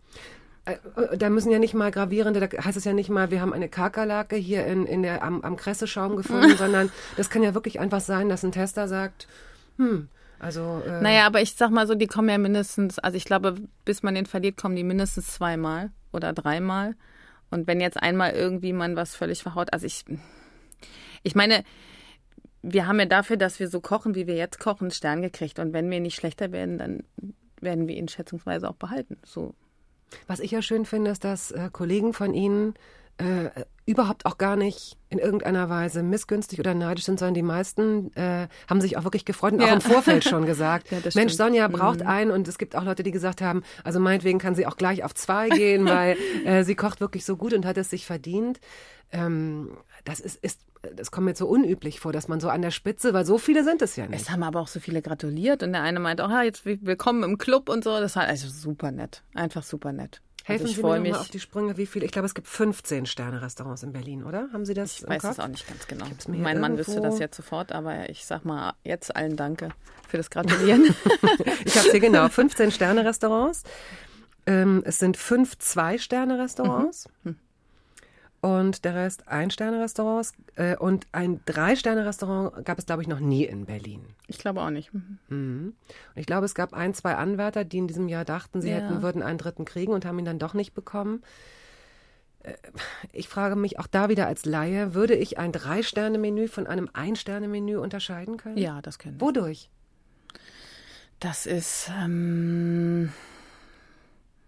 Da müssen ja nicht mal gravierende, da heißt es ja nicht mal, wir haben eine Kakerlake hier in, in der, am, am Kresseschaum gefunden, sondern das kann ja wirklich einfach sein, dass ein Tester sagt, hm, also... Äh naja, aber ich sag mal so, die kommen ja mindestens, also ich glaube, bis man den verliert, kommen die mindestens zweimal oder dreimal. Und wenn jetzt einmal irgendwie man was völlig verhaut, also ich, ich meine, wir haben ja dafür, dass wir so kochen, wie wir jetzt kochen, einen Stern gekriegt. Und wenn wir nicht schlechter werden, dann werden wir ihn schätzungsweise auch behalten, so. Was ich ja schön finde, ist, dass äh, Kollegen von Ihnen äh, überhaupt auch gar nicht in irgendeiner Weise missgünstig oder neidisch sind, sondern die meisten äh, haben sich auch wirklich gefreut und ja. auch im Vorfeld schon gesagt, ja, Mensch, stimmt. Sonja braucht mhm. einen, und es gibt auch Leute, die gesagt haben, also meinetwegen kann sie auch gleich auf zwei gehen, weil äh, sie kocht wirklich so gut und hat es sich verdient. Ähm, das ist, ist, das kommt mir jetzt so unüblich vor, dass man so an der Spitze, weil so viele sind es ja nicht. Es haben aber auch so viele gratuliert und der eine meint auch, ja, jetzt willkommen im Club und so. Das war also super nett, einfach super nett. Helfen also Sie mir noch mal auf die Sprünge, wie viele? Ich glaube, es gibt fünfzehn Sterne-Restaurants in Berlin, oder? Haben Sie das Ich im weiß Kopf? es auch nicht ganz genau. irgendwo? Mein Mann wüsste das jetzt sofort, aber ich sag mal jetzt allen Danke für das Gratulieren. Ich habe hier genau fünfzehn Sterne-Restaurants. Ähm, es sind fünf Zwei-Sterne-Restaurants. Mhm. Und der Rest Ein-Sterne-Restaurants. Äh, und ein Drei-Sterne-Restaurant gab es, glaube ich, noch nie in Berlin. Ich glaube auch nicht. Mhm. Und ich glaube, es gab ein, zwei Anwärter, die in diesem Jahr dachten, sie Ja. hätten, würden einen dritten kriegen und haben ihn dann doch nicht bekommen. Äh, ich frage mich auch da wieder als Laie, würde ich ein Drei-Sterne-Menü von einem Ein-Sterne-Menü unterscheiden können? Ja, das können wir. Wodurch? Das ist, ähm,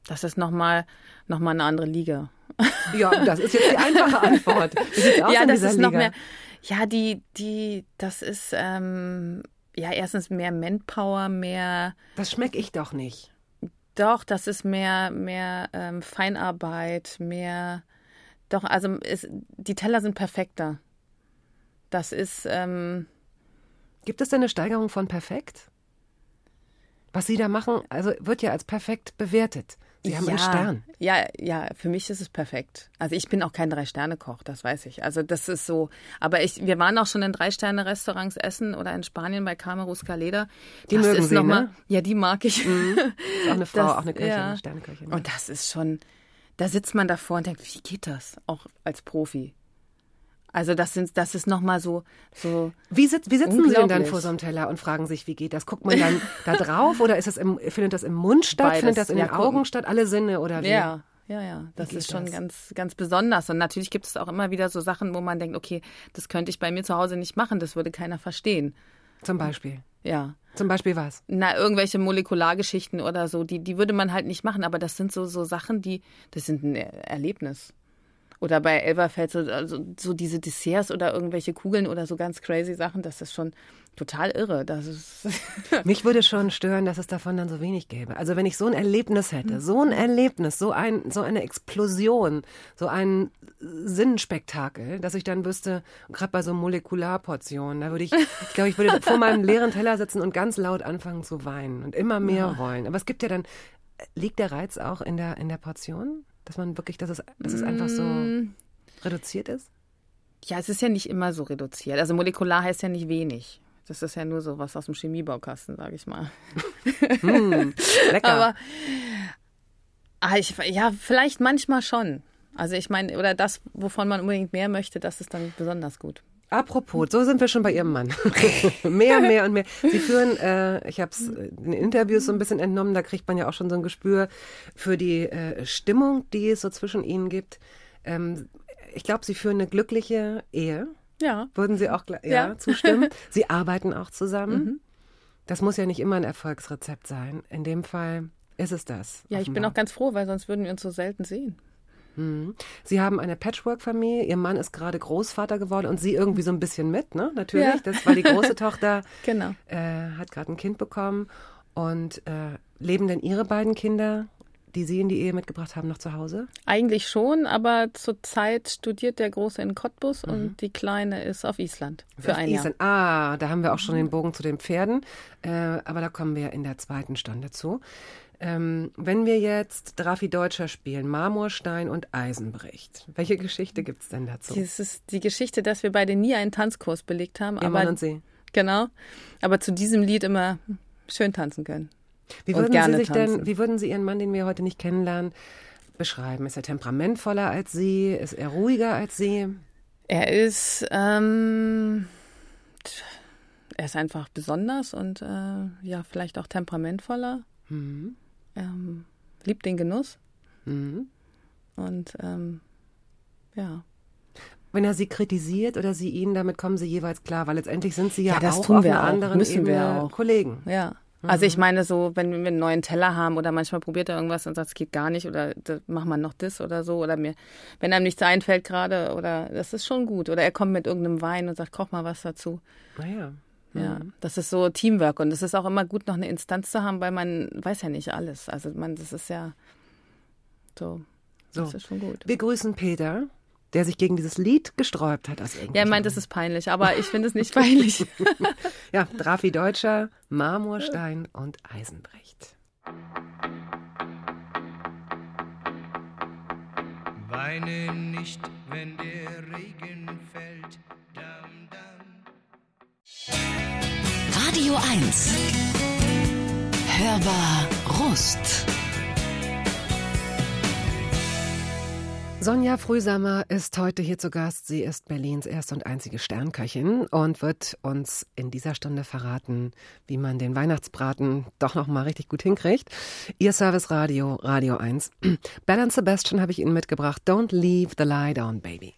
Das ist nochmal noch mal eine andere Liga. Ja, das ist jetzt die einfache Antwort. Wie sieht's aus Ja, in das dieser ist noch Liga? mehr. Ja, die, die, das ist ähm, ja erstens mehr Manpower, mehr. Das schmecke ich doch nicht. Doch, das ist mehr, mehr ähm, Feinarbeit, mehr. Doch, also es, die Teller sind perfekter. Das ist. Ähm, Gibt es denn eine Steigerung von perfekt? Was Sie da machen, also wird ja als perfekt bewertet. Sie haben ja, einen Stern. Ja, ja, für mich ist es perfekt. Also ich bin auch kein Drei-Sterne-Koch, das weiß ich. Also das ist so. Aber ich, wir waren auch schon in Drei-Sterne-Restaurants essen oder in Spanien bei Camerus Caleda. Die das mögen ist Sie, noch mal, ne? Ja, die mag ich. Mhm. Ist auch eine Frau, Das- auch eine Köchin, ja. eine Sterneköchin. Ne? Und das ist schon, da sitzt man davor und denkt, wie geht das? Auch als Profi. Also das sind, das ist nochmal so, so. Wie, sitz, wie sitzen Sie denn dann Unglaublich. vor so einem Teller und fragen sich, wie geht das? Guckt man dann da drauf oder ist es im, findet das im Mund statt? Beides. Findet das in Ja, den gucken. Augen statt? Alle Sinne oder wie? Ja, ja, ja. Das geht ist schon das? ganz, ganz besonders. Und natürlich gibt es auch immer wieder so Sachen, wo man denkt, okay, das könnte ich bei mir zu Hause nicht machen, das würde keiner verstehen. Zum Beispiel. Ja. Zum Beispiel was? Na, irgendwelche Molekulargeschichten oder so, die, die würde man halt nicht machen, aber das sind so, so Sachen, die, das sind ein Er- Erlebnis. Oder bei Elberfeld so, also, so diese Desserts oder irgendwelche Kugeln oder so ganz crazy Sachen, das ist schon total irre. Das ist Mich würde schon stören, dass es davon dann so wenig gäbe. Also wenn ich so ein Erlebnis hätte, so ein Erlebnis, so, ein, so eine Explosion, so ein Sinnenspektakel, dass ich dann wüsste, gerade bei so Molekularportionen, da würde ich, ich glaube, ich würde vor meinem leeren Teller sitzen und ganz laut anfangen zu weinen und immer mehr wollen. Aber es gibt ja dann, liegt der Reiz auch in der, in der Portion? Dass man wirklich, dass es, dass es einfach so reduziert ist? Ja, es ist ja nicht immer so reduziert. Also molekular heißt ja nicht wenig. Das ist ja nur so was aus dem Chemiebaukasten, sage ich mal. Mm, lecker. Aber ah, ich, ja, vielleicht manchmal schon. Also ich meine, oder das, wovon man unbedingt mehr möchte, das ist dann besonders gut. Apropos, so sind wir schon bei Ihrem Mann. mehr, mehr und mehr. Sie führen, äh, ich habe es in Interviews so ein bisschen entnommen, da kriegt man ja auch schon so ein Gespür für die äh, Stimmung, die es so zwischen Ihnen gibt. Ähm, ich glaube, Sie führen eine glückliche Ehe. Ja. Würden Sie auch gl- ja, Ja. zustimmen? Sie arbeiten auch zusammen. Mhm. Das muss ja nicht immer ein Erfolgsrezept sein. In dem Fall ist es das. Ja, ich bin offenbar. auch ganz froh, weil sonst würden wir uns so selten sehen. Mhm. Sie haben eine Patchwork-Familie. Ihr Mann ist gerade Großvater geworden und Sie irgendwie so ein bisschen mit, ne? Natürlich. Ja. Das, weil die große Tochter Genau. äh, hat gerade ein Kind bekommen. Und äh, leben denn Ihre beiden Kinder, die Sie in die Ehe mitgebracht haben, noch zu Hause? Eigentlich schon, aber zurzeit studiert der Große in Cottbus und die Kleine ist auf Island für Auf ein Jahr. Island. Ah, da haben wir auch schon den Bogen zu den Pferden. Äh, aber da kommen wir in der zweiten Stunde zu. Ähm, wenn wir jetzt Drafi Deutscher spielen, Marmorstein und Eisenbricht, welche Geschichte gibt es denn dazu? Das ist die Geschichte, dass wir beide nie einen Tanzkurs belegt haben. Ihr aber Mann und Sie. Genau. Aber zu diesem Lied immer schön tanzen können. Wie und würden gerne Sie sich tanzen. denn, wie würden Sie Ihren Mann, den wir heute nicht kennenlernen, beschreiben? Ist er temperamentvoller als Sie? Ist er ruhiger als Sie? Er ist, ähm, er ist einfach besonders und äh, ja, vielleicht auch temperamentvoller. Mhm. Ähm, liebt den Genuss Mhm. und ähm, ja. Wenn er Sie kritisiert oder Sie ihn, damit kommen Sie jeweils klar, weil letztendlich sind Sie ja, Ja, das auch tun auf wir einer auch. anderen Müssen wir Ebene auch. Kollegen. Ja. Also ich meine so, wenn wir einen neuen Teller haben oder manchmal probiert er irgendwas und sagt, es geht gar nicht oder da machen wir noch das oder so oder mir, wenn einem nichts einfällt gerade oder das ist schon gut oder er kommt mit irgendeinem Wein und sagt, koch mal was dazu. Naja. Ja, das ist so Teamwork und es ist auch immer gut, noch eine Instanz zu haben, weil man weiß ja nicht alles. Also man, das ist ja so, So. das ist schon gut. Wir grüßen Peter, der sich gegen dieses Lied gesträubt hat. Aus Ja, er irgendwelchen meint, es ist peinlich, aber ich finde es nicht peinlich. Ja, Drafi Deutscher, Marmorstein und Eisenbricht. Weine nicht, wenn der Regen fällt. Dam, dam. Radio eins. Hörbar Rust. Sonja Frühsamer ist heute hier zu Gast. Sie ist Berlins erste und einzige Sternköchin und wird uns in dieser Stunde verraten, wie man den Weihnachtsbraten doch noch mal richtig gut hinkriegt. Ihr Serviceradio, Radio eins. Belle and Sebastian habe ich Ihnen mitgebracht. Don't leave the light on, baby.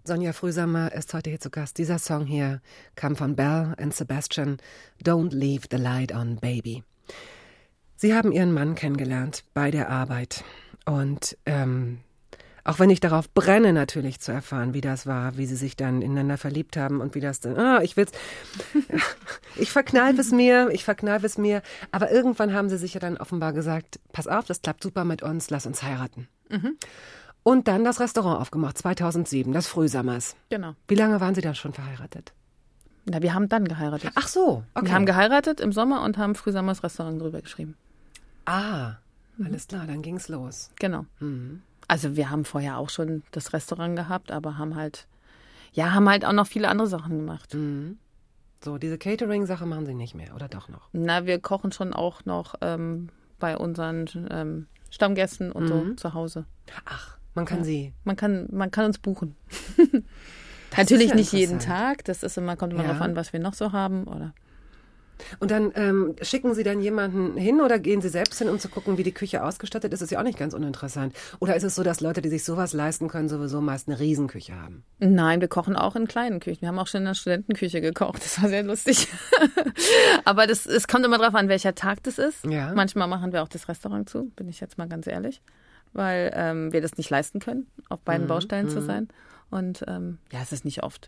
Sonja Frühsamer ist heute hier zu Gast. Dieser Song hier kam von Belle and Sebastian, Don't Leave the Light on, Baby. Sie haben Ihren Mann kennengelernt bei der Arbeit. Und ähm, auch wenn ich darauf brenne, natürlich zu erfahren, wie das war, wie Sie sich dann ineinander verliebt haben und wie das dann, ah, ich will's, ich verkneife es mir, ich verkneife es mir. Aber irgendwann haben Sie sich ja dann offenbar gesagt, pass auf, das klappt super mit uns, lass uns heiraten. Mhm. Und dann das Restaurant aufgemacht, zweitausendsieben, das Frühsummers. Genau. Wie lange waren Sie dann schon verheiratet? Na, wir haben dann geheiratet. Ach so, okay. Wir haben geheiratet im Sommer und haben Frühsummers Restaurant drüber geschrieben. Ah, alles klar, dann ging's los. Genau. Mhm. Also wir haben vorher auch schon das Restaurant gehabt, aber haben halt, ja, haben halt auch noch viele andere Sachen gemacht. Mhm. So, diese Catering-Sache machen Sie nicht mehr, oder doch noch? Na, wir kochen schon auch noch ähm, bei unseren ähm, Stammgästen und so Mhm. zu Hause. Ach, man kann Ja. Sie. Man kann, man kann uns buchen. Das Natürlich ist ja nicht jeden interessant. Tag. Das ist immer, kommt immer Ja. darauf an, was wir noch so haben. Oder Und dann ähm, schicken Sie dann jemanden hin oder gehen Sie selbst hin, um zu gucken, wie die Küche ausgestattet ist? Das ist ja auch nicht ganz uninteressant. Oder ist es so, dass Leute, die sich sowas leisten können, sowieso meist eine Riesenküche haben? Nein, wir kochen auch in kleinen Küchen. Wir haben auch schon in der Studentenküche gekocht. Das war sehr lustig. Aber das, es kommt immer darauf an, welcher Tag das ist. Ja. Manchmal machen wir auch das Restaurant zu, bin ich jetzt mal ganz ehrlich. Weil ähm, wir das nicht leisten können, auf beiden Mhm, Baustellen zu mhm. sein. Und ähm, ja, es ist nicht oft.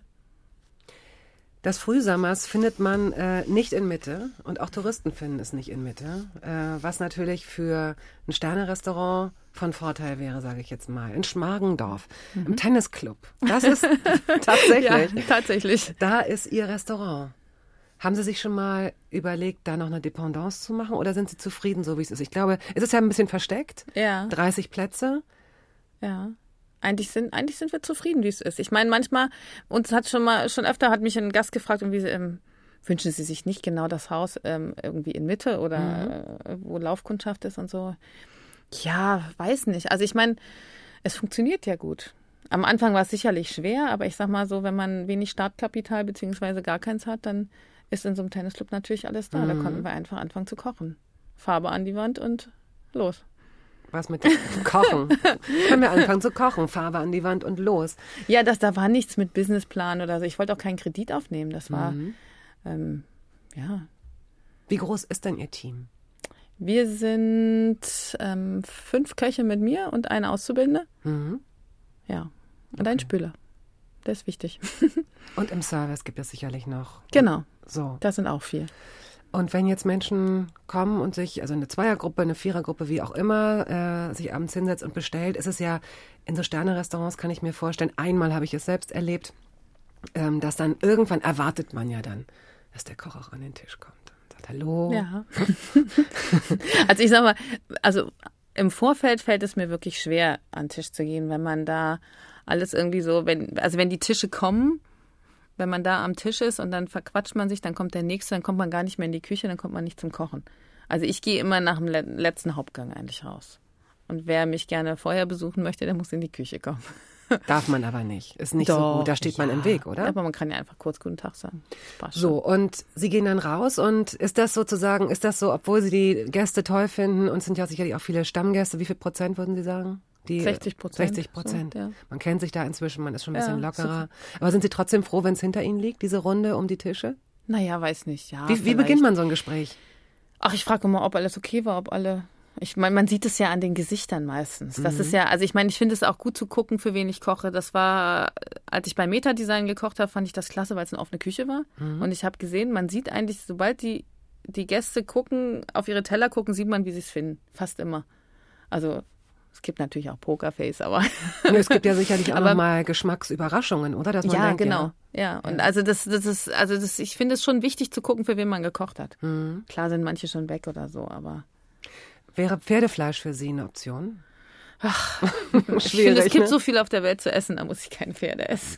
Das Frühsummers findet man äh, nicht in Mitte und auch Touristen finden es nicht in Mitte, äh, was natürlich für ein Sternerestaurant von Vorteil wäre, sage ich jetzt mal, in Schmargendorf, im Tennisclub. Das ist tatsächlich, Ja, tatsächlich. da ist Ihr Restaurant. Haben Sie sich schon mal überlegt, da noch eine Dependance zu machen oder sind Sie zufrieden, so wie es ist? Ich glaube, es ist ja ein bisschen versteckt, Ja, dreißig Plätze. ja. Eigentlich sind, eigentlich sind wir zufrieden, wie es ist. Ich meine, manchmal, uns hat schon mal, schon öfter hat mich ein Gast gefragt, irgendwie, ähm, wünschen Sie sich nicht genau das Haus ähm, irgendwie in Mitte oder Mhm. äh, wo Laufkundschaft ist und so. Ja, weiß nicht. Also ich meine, es funktioniert ja gut. Am Anfang war es sicherlich schwer, aber ich sag mal so, wenn man wenig Startkapital beziehungsweise gar keins hat, dann ist in so einem Tennisclub natürlich alles da. Da Mhm. konnten wir einfach anfangen zu kochen. Farbe an die Wand und los. Was mit Kochen? Können wir anfangen zu kochen, Farbe an die Wand und los. Ja, das, da war nichts mit Businessplan oder so. Ich wollte auch keinen Kredit aufnehmen. Das war, Mhm. ähm, ja. Wie groß ist denn Ihr Team? Wir sind ähm, fünf Köche mit mir und eine Auszubildende. Mhm. Ja. Und ein Spüler. Der ist wichtig. Und im Service gibt es sicherlich noch. Genau. So. Das sind auch vier. Und wenn jetzt Menschen kommen und sich, also eine Zweiergruppe, eine Vierergruppe, wie auch immer, äh, sich abends hinsetzt und bestellt, ist es ja in so Sterne-Restaurants, kann ich mir vorstellen, einmal habe ich es selbst erlebt, ähm, dass dann irgendwann erwartet man ja dann, dass der Koch auch an den Tisch kommt und sagt, hallo. Ja. Also ich sag mal, also im Vorfeld fällt es mir wirklich schwer, an den Tisch zu gehen, wenn man da alles irgendwie so, wenn, also wenn die Tische kommen, wenn man da am Tisch ist und dann verquatscht man sich, dann kommt der Nächste, dann kommt man gar nicht mehr in die Küche, dann kommt man nicht zum Kochen. Also ich gehe immer nach dem le- letzten Hauptgang eigentlich raus. Und wer mich gerne vorher besuchen möchte, der muss in die Küche kommen. Darf man aber nicht. Ist nicht so Doch, gut. Da steht man ja. im Weg, oder? Aber man kann ja einfach kurz Guten Tag sagen. Das passt So, und Sie gehen dann raus und ist das sozusagen, ist das so, obwohl Sie die Gäste toll finden und es sind ja sicherlich auch viele Stammgäste, wie viel Prozent würden Sie sagen? Die sechzig Prozent. sechzig Prozent. So, ja. Man kennt sich da inzwischen, man ist schon ein Ja, bisschen lockerer. Aber sind Sie trotzdem froh, wenn es hinter Ihnen liegt, diese Runde um die Tische? Naja, weiß nicht. Ja, Wie, wie vielleicht. beginnt man so ein Gespräch? Ach, ich frage immer, ob alles okay war, ob alle. Ich meine, man sieht es ja an den Gesichtern meistens. Das Mhm. ist ja, also ich meine, ich finde es auch gut zu gucken, für wen ich koche. Das war, als ich bei Meta-Design gekocht habe, fand ich das klasse, weil es eine offene Küche war. Mhm. Und ich habe gesehen, man sieht eigentlich, sobald die, die Gäste gucken, auf ihre Teller gucken, sieht man, wie sie es finden. Fast immer. Also es gibt natürlich auch Pokerface, aber Und es gibt ja sicherlich auch Aber- noch mal Geschmacksüberraschungen, oder? Dass man ja, denkt, genau. Ja, und also das, das ist, also das, ich finde es schon wichtig zu gucken, für wen man gekocht hat. Mhm. Klar sind manche schon weg oder so, aber Wäre Pferdefleisch für Sie eine Option? ich finde, es gibt ne? so viel auf der Welt zu essen, da muss ich keine Pferde essen.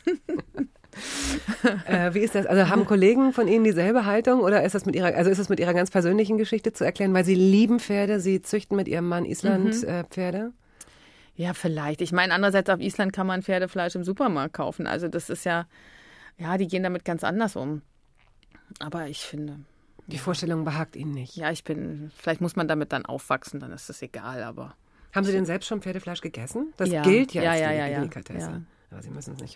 Äh, wie ist das? Also haben Kollegen von Ihnen dieselbe Haltung oder ist das mit Ihrer, also ist das mit Ihrer ganz persönlichen Geschichte zu erklären, weil Sie lieben Pferde, Sie züchten mit Ihrem Mann Island Mhm. äh, Pferde? Ja, vielleicht. Ich meine, andererseits auf Island kann man Pferdefleisch im Supermarkt kaufen. Also das ist ja, ja, die gehen damit ganz anders um. Aber ich finde, Die Vorstellung behagt Ihnen nicht. ja, ich bin, vielleicht muss man damit dann aufwachsen, dann ist das egal, aber Haben Sie denn selbst schon Pferdefleisch gegessen? Das Ja. gilt ja Ja, als ja, die ja, ja. Delikatesse. Ja. Aber Sie müssen es nicht haben.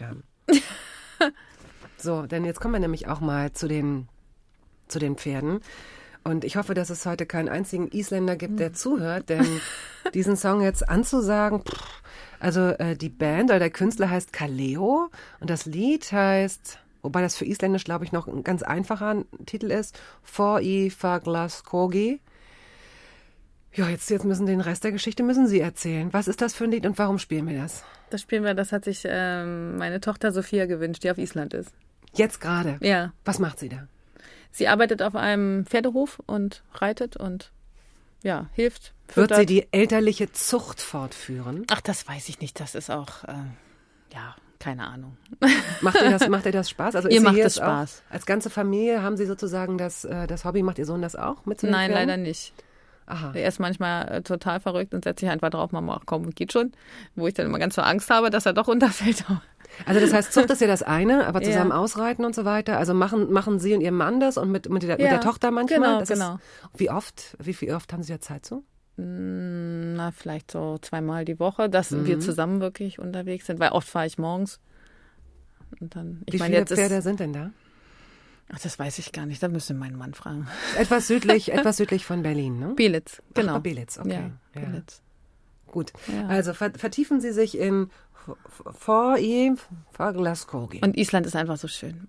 So, denn jetzt kommen wir nämlich auch mal zu den, zu den Pferden. Und ich hoffe, dass es heute keinen einzigen Isländer gibt, der zuhört, denn diesen Song jetzt anzusagen, pff, also äh, die Band oder der Künstler heißt Kaleo und das Lied heißt, wobei das für Isländisch, glaube ich, noch ein ganz einfacher Titel ist, For i Faglaskogi. Ja, jetzt, jetzt müssen den Rest der Geschichte müssen Sie erzählen. Was ist das für ein Lied und warum spielen wir das? Das spielen wir, das hat sich ähm, meine Tochter Sophia gewünscht, die auf Island ist. Jetzt gerade? Ja. Was macht sie da? Sie arbeitet auf einem Pferdehof und reitet und ja, hilft. Wird füttert. sie die elterliche Zucht fortführen? Ach, das weiß ich nicht. Das ist auch, äh, ja, keine Ahnung. Macht ihr das, macht ihr das Spaß? Also Ihr ist sie macht hier es jetzt Spaß. Auch, als ganze Familie haben Sie sozusagen das, äh, das Hobby, macht Ihr Sohn das auch mit so den Nein, Pferden? leider nicht. Aha. Er ist manchmal äh, total verrückt und setzt sich einfach drauf, Mama, ach komm, geht schon. Wo ich dann immer ganz so Angst habe, dass er doch runterfällt. Also das heißt, Zucht ist ja das eine, aber zusammen Ja. ausreiten und so weiter. Also machen, machen Sie und Ihr Mann das und mit, mit, der, Ja, mit der Tochter manchmal? genau, das genau. Ist, wie oft, wie viel oft haben Sie da Zeit zu? Na, vielleicht so zweimal die Woche, dass Mhm. wir zusammen wirklich unterwegs sind, weil oft fahre ich morgens. Und dann, ich Wie meine, viele jetzt Pferde ist, sind denn da? ach, das weiß ich gar nicht, da müsste mein Mann fragen. Etwas südlich, etwas südlich von Berlin, ne? Belitz, genau. Ach, bei Belitz, okay. Ja, Ja. Belitz. Gut. Ja. Also ver vertiefen Sie sich in For i Faglaskogi. Und Island ist einfach so schön.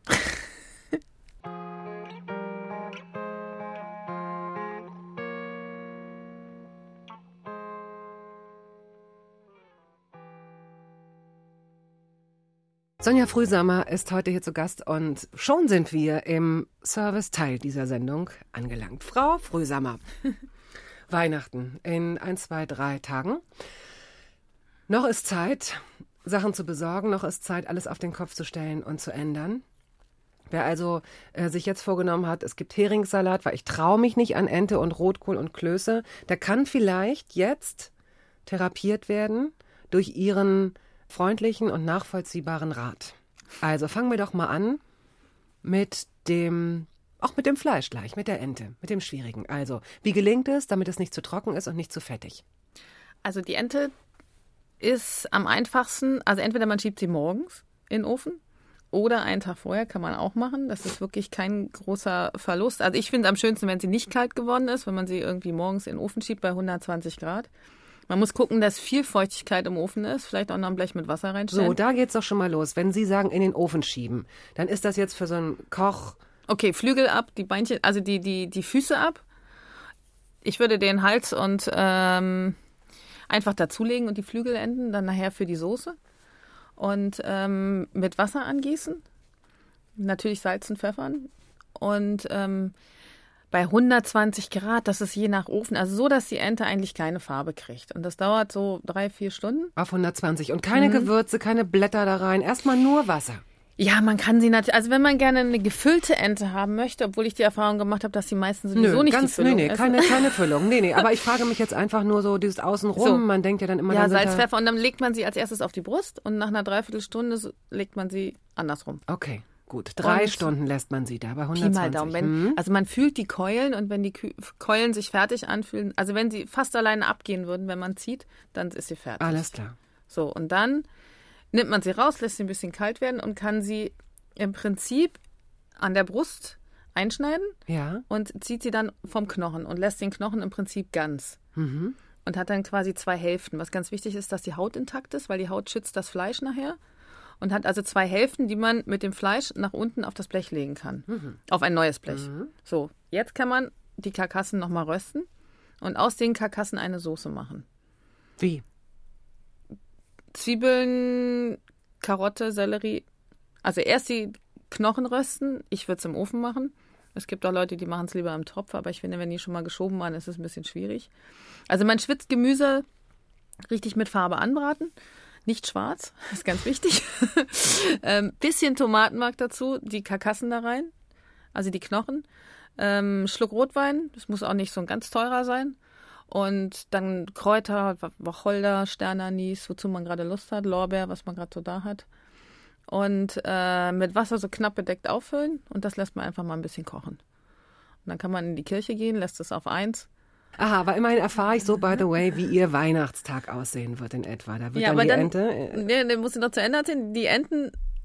Sonja Frühsamer ist heute hier zu Gast und schon sind wir im Service-Teil dieser Sendung angelangt. Frau Frühsamer, Weihnachten in ein, zwei, drei Tagen. Noch ist Zeit, Sachen zu besorgen, noch ist Zeit, alles auf den Kopf zu stellen und zu ändern. Wer also äh, sich jetzt vorgenommen hat, es gibt Heringssalat, weil ich traue mich nicht an Ente und Rotkohl und Klöße, der kann vielleicht jetzt therapiert werden durch Ihren freundlichen und nachvollziehbaren Rat. Also fangen wir doch mal an mit dem, auch mit dem Fleisch gleich, mit der Ente, mit dem Schwierigen. Also, wie gelingt es, damit es nicht zu trocken ist und nicht zu fettig? Also die Ente ist am einfachsten, also entweder man schiebt sie morgens in den Ofen oder einen Tag vorher kann man auch machen. Das ist wirklich kein großer Verlust. Also ich finde es am schönsten, wenn sie nicht kalt geworden ist, wenn man sie irgendwie morgens in den Ofen schiebt bei hundertzwanzig Grad. Man muss gucken, dass viel Feuchtigkeit im Ofen ist. Vielleicht auch noch ein Blech mit Wasser reinstellen. So, da geht's doch schon mal los. Wenn Sie sagen, in den Ofen schieben, dann ist das jetzt für so einen Koch... Okay, Flügel ab, die Beinchen, also die, die, die Füße ab. Ich würde den Hals und ähm, einfach dazulegen und die Flügelenden dann nachher für die Soße. Und ähm, mit Wasser angießen. Natürlich salzen, pfeffern. Und ähm, bei hundertzwanzig Grad, das ist je nach Ofen, also so, dass die Ente eigentlich keine Farbe kriegt. Und das dauert so drei, vier Stunden. Auf hundertzwanzig. Und keine Mhm. Gewürze, keine Blätter da rein. Erstmal nur Wasser. Ja, man kann sie natürlich, also wenn man gerne eine gefüllte Ente haben möchte, obwohl ich die Erfahrung gemacht habe, dass die meisten sowieso Nö, nicht ganz, die Füllung nee, nee, essen. keine, keine Füllung. Nee, nee, aber ich frage mich jetzt einfach nur so, dieses Außenrum, So. man denkt ja dann immer... Ja, dann sind Salz, da- Pfeffer und dann legt man sie als erstes auf die Brust und nach einer Dreiviertelstunde so- legt man sie andersrum. Okay, gut. Drei Und- Stunden lässt man sie da bei Pi hundertzwanzig. mal Daumen. Wenn, Hm? Also man fühlt die Keulen und wenn die Kü- Keulen sich fertig anfühlen, also wenn sie fast alleine abgehen würden, wenn man zieht, dann ist sie fertig. Alles klar. So, und dann nimmt man sie raus, lässt sie ein bisschen kalt werden und kann sie im Prinzip an der Brust einschneiden Ja. und zieht sie dann vom Knochen und lässt den Knochen im Prinzip ganz. Mhm. Und hat dann quasi zwei Hälften. Was ganz wichtig ist, dass die Haut intakt ist, weil die Haut schützt das Fleisch nachher. Und hat also zwei Hälften, die man mit dem Fleisch nach unten auf das Blech legen kann. Mhm. Auf ein neues Blech. So, jetzt kann man die Karkassen nochmal rösten und aus den Karkassen eine Soße machen. Wie? Zwiebeln, Karotte, Sellerie. Also erst die Knochen rösten. Ich würde es im Ofen machen. Es gibt auch Leute, die machen es lieber im Topf, aber ich finde, wenn die schon mal geschoben waren, ist es ein bisschen schwierig. Also man schwitzt Gemüse richtig mit Farbe anbraten. Nicht schwarz, ist ganz wichtig. ähm, bisschen Tomatenmark dazu, die Karkassen da rein, also die Knochen. Ähm, Schluck Rotwein, das muss auch nicht so ein ganz teurer sein. Und dann Kräuter, Wacholder, Sternanis, wozu man gerade Lust hat, Lorbeer, was man gerade so da hat. Und äh, mit Wasser so knapp bedeckt auffüllen und das lässt man einfach mal ein bisschen kochen. Und dann kann man in die Kirche gehen, lässt es auf eins. Aha, aber immerhin erfahre ich so, by the way, wie Ihr Weihnachtstag aussehen wird in etwa. Da wird Ja, dann aber die dann, Ente... äh, nee, nee, muss ich noch zu Ende erzählen. Die Enten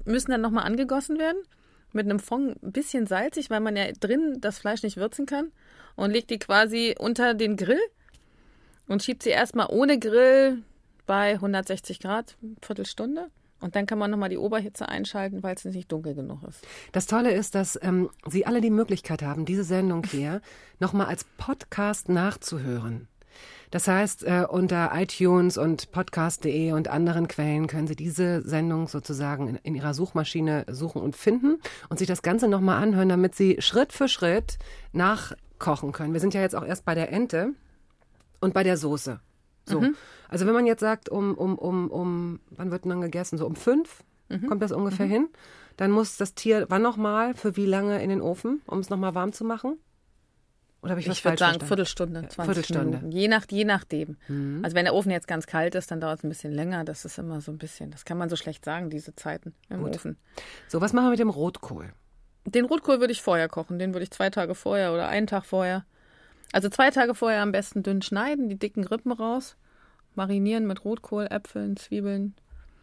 müssen dann nochmal angegossen werden. Mit einem Fond ein bisschen salzig, weil man ja drin das Fleisch nicht würzen kann. Und legt die quasi unter den Grill und schiebt sie erstmal ohne Grill bei hundertsechzig Grad, Viertelstunde. Und dann kann man nochmal die Oberhitze einschalten, weil es nicht dunkel genug ist. Das Tolle ist, dass ähm, Sie alle die Möglichkeit haben, diese Sendung hier nochmal als Podcast nachzuhören. Das heißt, äh, unter iTunes und podcast punkt de und anderen Quellen können Sie diese Sendung sozusagen in, in Ihrer Suchmaschine suchen und finden und sich das Ganze nochmal anhören, damit Sie Schritt für Schritt nachkochen können. Wir sind ja jetzt auch erst bei der Ente und bei der Soße. So. Mhm. Also wenn man jetzt sagt, um, um, um, um, wann wird denn dann gegessen? So um fünf? Mhm. Kommt das ungefähr mhm. hin? Dann muss das Tier, wann nochmal, für wie lange in den Ofen, um es nochmal warm zu machen? Oder habe ich was Ich würde falsch sagen verstanden? Viertelstunde, zwanzig Viertelstunde. Minuten. Je, nach, je nachdem. Mhm. Also wenn der Ofen jetzt ganz kalt ist, dann dauert es ein bisschen länger. Das ist immer so ein bisschen, das kann man so schlecht sagen, diese Zeiten im Gut. Ofen. So, was machen wir mit dem Rotkohl? Den Rotkohl würde ich vorher kochen. Den würde ich zwei Tage vorher oder einen Tag vorher. Also zwei Tage vorher am besten dünn schneiden, die dicken Rippen raus, marinieren mit Rotkohl, Äpfeln, Zwiebeln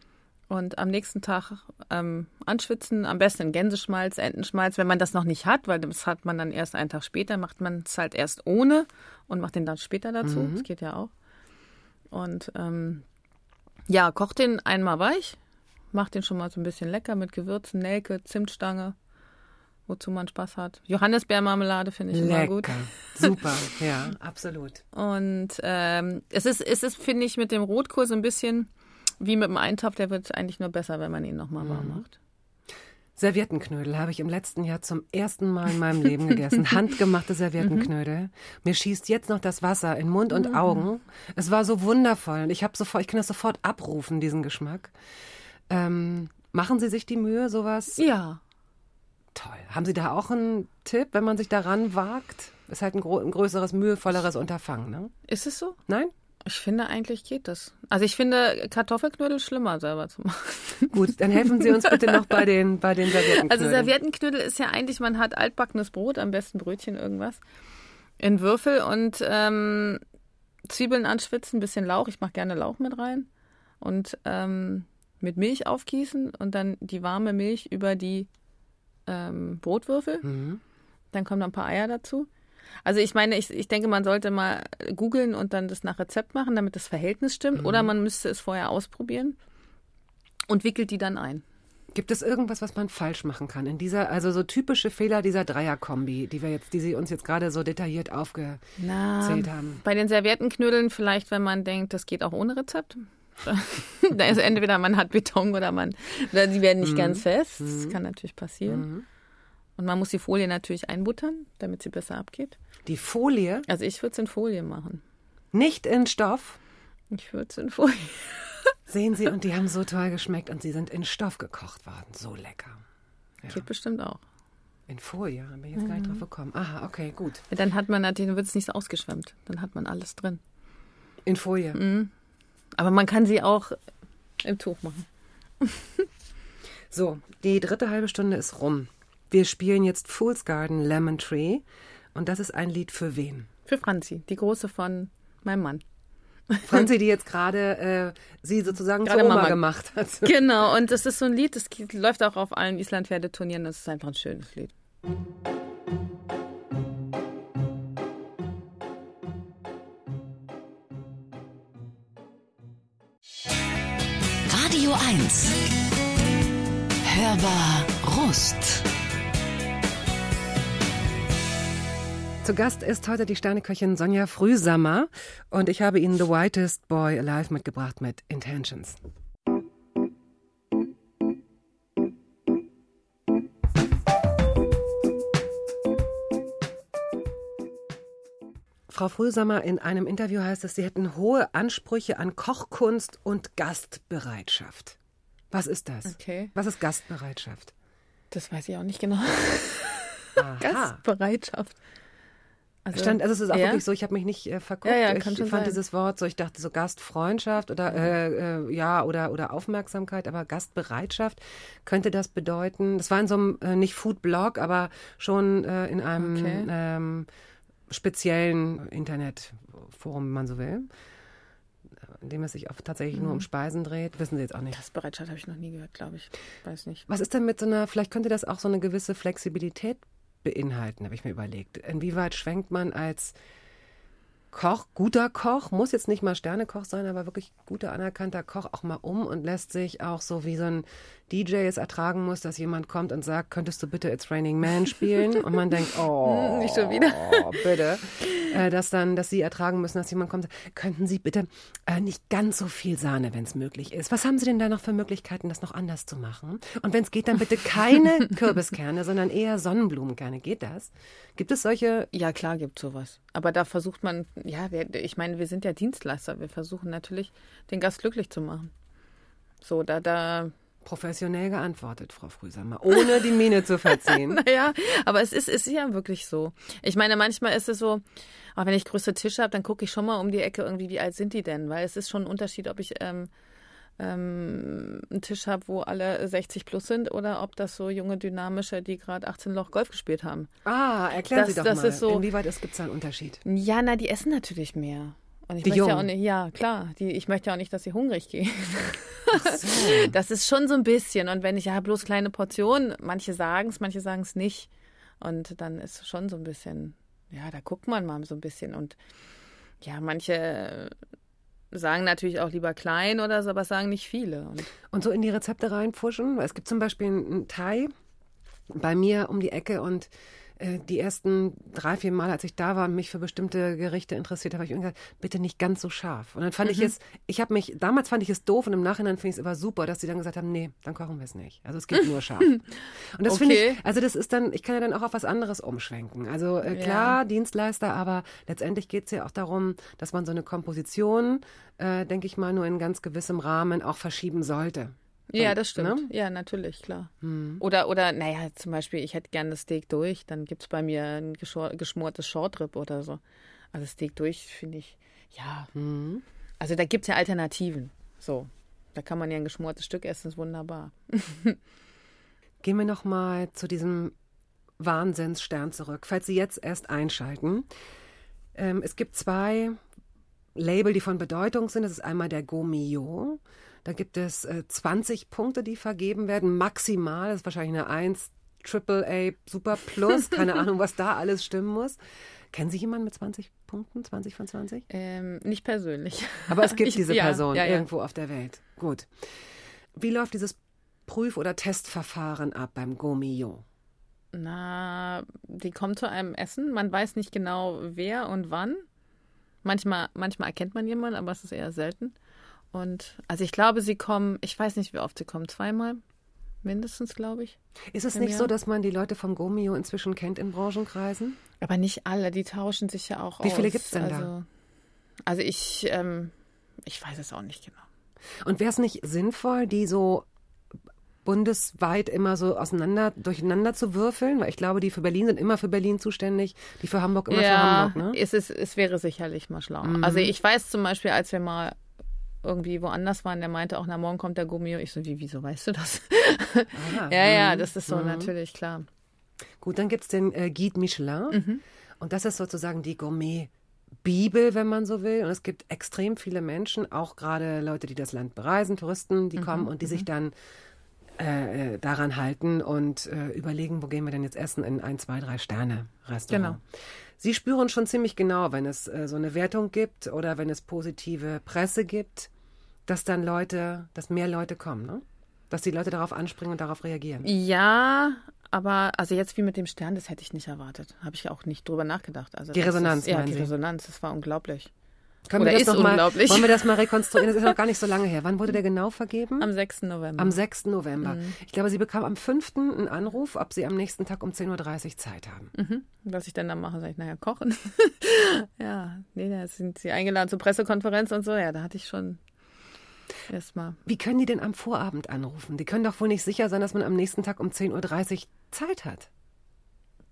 und am nächsten Tag ähm, anschwitzen. Am besten in Gänseschmalz, Entenschmalz. Wenn man das noch nicht hat, weil das hat man dann erst einen Tag später, macht man es halt erst ohne und macht den dann später dazu. Mhm. Das geht ja auch. Und ähm, ja, kocht den einmal weich, macht den schon mal so ein bisschen lecker mit Gewürzen, Nelke, Zimtstange, wozu man Spaß hat. Johannisbeermarmelade finde ich Lecker. immer gut. Super, ja, absolut. Und ähm, es ist, es ist, finde ich, mit dem Rotkohl so ein bisschen wie mit dem Eintopf, der wird eigentlich nur besser, wenn man ihn nochmal warm macht. Serviettenknödel habe ich im letzten Jahr zum ersten Mal in meinem Leben gegessen. Handgemachte Serviettenknödel. Mir schießt jetzt noch das Wasser in Mund und Augen. Es war so wundervoll. Und ich habe sofort, ich kann das sofort abrufen, diesen Geschmack. Ähm, machen Sie sich die Mühe, sowas? Ja. Toll. Haben Sie da auch einen Tipp, wenn man sich daran wagt? Ist halt ein, gro- ein größeres, mühevolleres Unterfangen, ne? Ist es so? Nein? Ich finde, eigentlich geht das. Also ich finde Kartoffelknödel schlimmer selber zu machen. Gut, dann helfen Sie uns bitte noch bei den, bei den Serviettenknödeln. Also Serviettenknödel ist ja eigentlich, man hat altbackenes Brot, am besten Brötchen, irgendwas, in Würfel und ähm, Zwiebeln anschwitzen, ein bisschen Lauch, ich mache gerne Lauch mit rein und ähm, mit Milch aufgießen und dann die warme Milch über die ähm, Brotwürfel. Mhm. Dann kommen noch ein paar Eier dazu. Also ich meine, ich, ich denke, man sollte mal googeln und dann das nach Rezept machen, damit das Verhältnis stimmt. Mhm. Oder man müsste es vorher ausprobieren und wickelt die dann ein. Gibt es irgendwas, was man falsch machen kann in dieser, also so typische Fehler dieser Dreierkombi, die wir jetzt, die Sie uns jetzt gerade so detailliert aufgezählt Na, haben? bei den Serviettenknödeln vielleicht, wenn man denkt, das geht auch ohne Rezept. Da ist entweder man hat Beton oder man, oder die werden nicht Mhm. ganz fest. Das Mhm. kann natürlich passieren. Mhm. Und man muss die Folie natürlich einbuttern, damit sie besser abgeht. Die Folie, Also ich würde es in Folie machen. nicht in Stoff. Ich würde es in Folie. Sehen Sie, und die haben so toll geschmeckt und sie sind in Stoff gekocht worden. So lecker. Ja. Geht bestimmt auch. In Folie, da bin ich jetzt gar nicht drauf gekommen. Aha, okay, gut. Dann hat man natürlich, dann wird es nicht so ausgeschwemmt. Dann hat man alles drin. In Folie. Aber man kann sie auch im Tuch machen. So, die dritte halbe Stunde ist rum. Wir spielen jetzt Fool's Garden Lemon Tree. Und das ist ein Lied für wen? Für Franzi, die große von meinem Mann. Franzi, die jetzt gerade äh, sie sozusagen Gerade zur Oma Mama. gemacht hat. Genau, und das ist so ein Lied, das geht- läuft auch auf allen Island-Pferdeturnieren. Das ist einfach ein schönes Lied. Radio eins. Hörbar Rust. Zu Gast ist heute die Sterneköchin Sonja Frühsammer und ich habe Ihnen The Whitest Boy Alive mitgebracht mit Intentions. Frau Frühsammer, in einem Interview heißt es, Sie hätten hohe Ansprüche an Kochkunst und Gastbereitschaft. Was ist das? Okay. Was ist Gastbereitschaft? Das weiß ich auch nicht genau. Aha. Gastbereitschaft. Also, Stand, also es ist auch ja? wirklich so, ich habe mich nicht äh, verguckt. Ja, ja, kann ich schon fand sein. dieses Wort so, ich dachte so Gastfreundschaft oder äh, äh, ja oder oder Aufmerksamkeit, aber Gastbereitschaft könnte das bedeuten. Das war in so einem äh, nicht Food-Blog, aber schon äh, in einem Okay. ähm, speziellen Internetforum, wenn man so will. in dem es sich auch tatsächlich mhm. nur um Speisen dreht? Wissen Sie jetzt auch nicht. Gastbereitschaft habe ich noch nie gehört, glaube ich. Weiß nicht. Was ist denn mit so einer, vielleicht könnte das auch so eine gewisse Flexibilität beinhalten, habe ich mir überlegt. Inwieweit schwenkt man als Koch, guter Koch, muss jetzt nicht mal Sternekoch sein, aber wirklich guter, anerkannter Koch auch mal um und lässt sich auch so wie so ein D J es ertragen muss, dass jemand kommt und sagt, könntest du bitte It's Raining Man spielen? Und man denkt, oh, nicht schon wieder. bitte. Äh, dass dann, dass sie ertragen müssen, dass jemand kommt und sagt, könnten Sie bitte äh, nicht ganz so viel Sahne, wenn es möglich ist. Was haben Sie denn da noch für Möglichkeiten, das noch anders zu machen? Und wenn es geht, dann bitte keine Kürbiskerne, sondern eher Sonnenblumenkerne. Geht das? Gibt es solche? Ja, klar gibt es sowas. Aber da versucht man, ja, wir, ich meine, wir sind ja Dienstleister. Wir versuchen natürlich, den Gast glücklich zu machen. So, da, da... Professionell geantwortet, Frau Frühsamer, ohne die Miene zu verziehen. Naja, aber es ist, ist ja wirklich so. Ich meine, manchmal ist es so, auch wenn ich größere Tische habe, dann gucke ich schon mal um die Ecke irgendwie, wie alt sind die denn? Weil es ist schon ein Unterschied, ob ich ähm, ähm, einen Tisch habe, wo alle sechzig plus sind oder ob das so junge, dynamische, die gerade achtzehn Loch Golf gespielt haben. Ah, erklären das, Sie doch das mal, ist so, inwieweit gibt es da einen Unterschied? Ja, na, die essen natürlich mehr. Und ich die möchte Jungen. ja auch nicht, ja klar, die, ich möchte ja auch nicht, dass sie hungrig gehen. Ach so. Das ist schon so ein bisschen. Und wenn ich ja bloß kleine Portionen, manche sagen es, manche sagen es nicht. Und dann ist es schon so ein bisschen, ja, da guckt man mal so ein bisschen. Und ja, manche sagen natürlich auch lieber klein oder so, aber es sagen nicht viele. Und, und so in die Rezepte reinpfuschen. Es gibt zum Beispiel einen Thai bei mir um die Ecke und die ersten drei, vier Mal, als ich da war und mich für bestimmte Gerichte interessiert habe, habe ich irgendwie gesagt, bitte nicht ganz so scharf. Und dann fand mhm. ich es, ich habe mich, damals fand ich es doof und im Nachhinein finde ich es aber super, dass die dann gesagt haben, nee, dann kochen wir es nicht. Also es geht nur scharf. Und das okay. finde ich, also das ist dann, ich kann ja dann auch auf was anderes umschwenken. Also äh, klar, ja. Dienstleister, aber letztendlich geht es ja auch darum, dass man so eine Komposition, äh, denke ich mal, nur in ganz gewissem Rahmen auch verschieben sollte. Ja, das stimmt. Ne? Ja, natürlich, klar. Hm. Oder, oder, naja, zum Beispiel, ich hätte gerne das Steak durch, dann gibt es bei mir ein geschmortes Shortrib oder so. Also Steak durch finde ich, ja. Hm. Also da gibt es ja Alternativen. So, da kann man ja ein geschmortes Stück essen, ist wunderbar. Gehen wir nochmal zu diesem Wahnsinnsstern zurück. Falls Sie jetzt erst einschalten, ähm, es gibt zwei Label, die von Bedeutung sind. Das ist einmal der Gault-Millau. Da gibt es äh, zwanzig Punkte, die vergeben werden, maximal. Das ist wahrscheinlich eine eins, Triple A, Super Plus. Keine Ahnung, was da alles stimmen muss. Kennen Sie jemanden mit zwanzig Punkten, zwanzig von zwanzig? Ähm, nicht persönlich. Aber es gibt ich, diese ja, Person ja, ja. irgendwo auf der Welt. Gut. Wie läuft dieses Prüf- oder Testverfahren ab beim Gault-Millau? Na, die kommen zu einem Essen. Man weiß nicht genau, wer und wann. Manchmal, manchmal erkennt man jemanden, aber es ist eher selten. Und also ich glaube, sie kommen, ich weiß nicht, wie oft sie kommen, zweimal mindestens, glaube ich. Ist es nicht Jahr. so, dass man die Leute vom Gault-Millau inzwischen kennt in Branchenkreisen? Aber nicht alle, die tauschen sich ja auch Wie aus. viele gibt es denn also, da? Also ich, ähm, ich weiß es auch nicht genau. Und wäre es nicht sinnvoll, die so bundesweit immer so auseinander, durcheinander zu würfeln? Weil ich glaube, die für Berlin sind immer für Berlin zuständig, die für Hamburg immer ja, für Hamburg, ne? Es, ist, es wäre sicherlich mal schlau. Mhm. Also ich weiß zum Beispiel, als wir mal irgendwie woanders waren, der meinte auch, na, morgen kommt der Gault-Millau. Ich so, wie, wieso weißt du das? Aha, ja, ja, mhm. das ist so, mhm. natürlich, klar. Gut, dann gibt es den äh, Guide Michelin. Mhm. Und das ist sozusagen die Gourmet-Bibel, wenn man so will. Und es gibt extrem viele Menschen, auch gerade Leute, die das Land bereisen, Touristen, die mhm. kommen und die mhm. sich dann äh, daran halten und äh, überlegen, wo gehen wir denn jetzt essen in ein, zwei, drei Sterne-Restaurant. Genau. Sie spüren schon ziemlich genau, wenn es äh, so eine Wertung gibt oder wenn es positive Presse gibt, dass dann Leute, dass mehr Leute kommen, ne? Dass die Leute darauf anspringen und darauf reagieren. Ja, aber also jetzt wie mit dem Stern, das hätte ich nicht erwartet. Habe ich auch nicht drüber nachgedacht. Also die Resonanz, ist, Ja, die Sie? Resonanz, das war unglaublich. Können Oder wir das ist noch mal, unglaublich. wollen wir das mal rekonstruieren? Das ist noch gar nicht so lange her. Wann wurde der genau vergeben? Am sechsten November. Am sechsten November. Mhm. Ich glaube, Sie bekamen am fünften einen Anruf, ob Sie am nächsten Tag um zehn Uhr dreißig Zeit haben. Mhm. Was ich denn dann mache, sage ich, naja, kochen. ja, nee, da sind Sie eingeladen zur Pressekonferenz und so. Ja, da hatte ich schon erstmal. Wie können die denn am Vorabend anrufen? Die können doch wohl nicht sicher sein, dass man am nächsten Tag um zehn Uhr dreißig Zeit hat.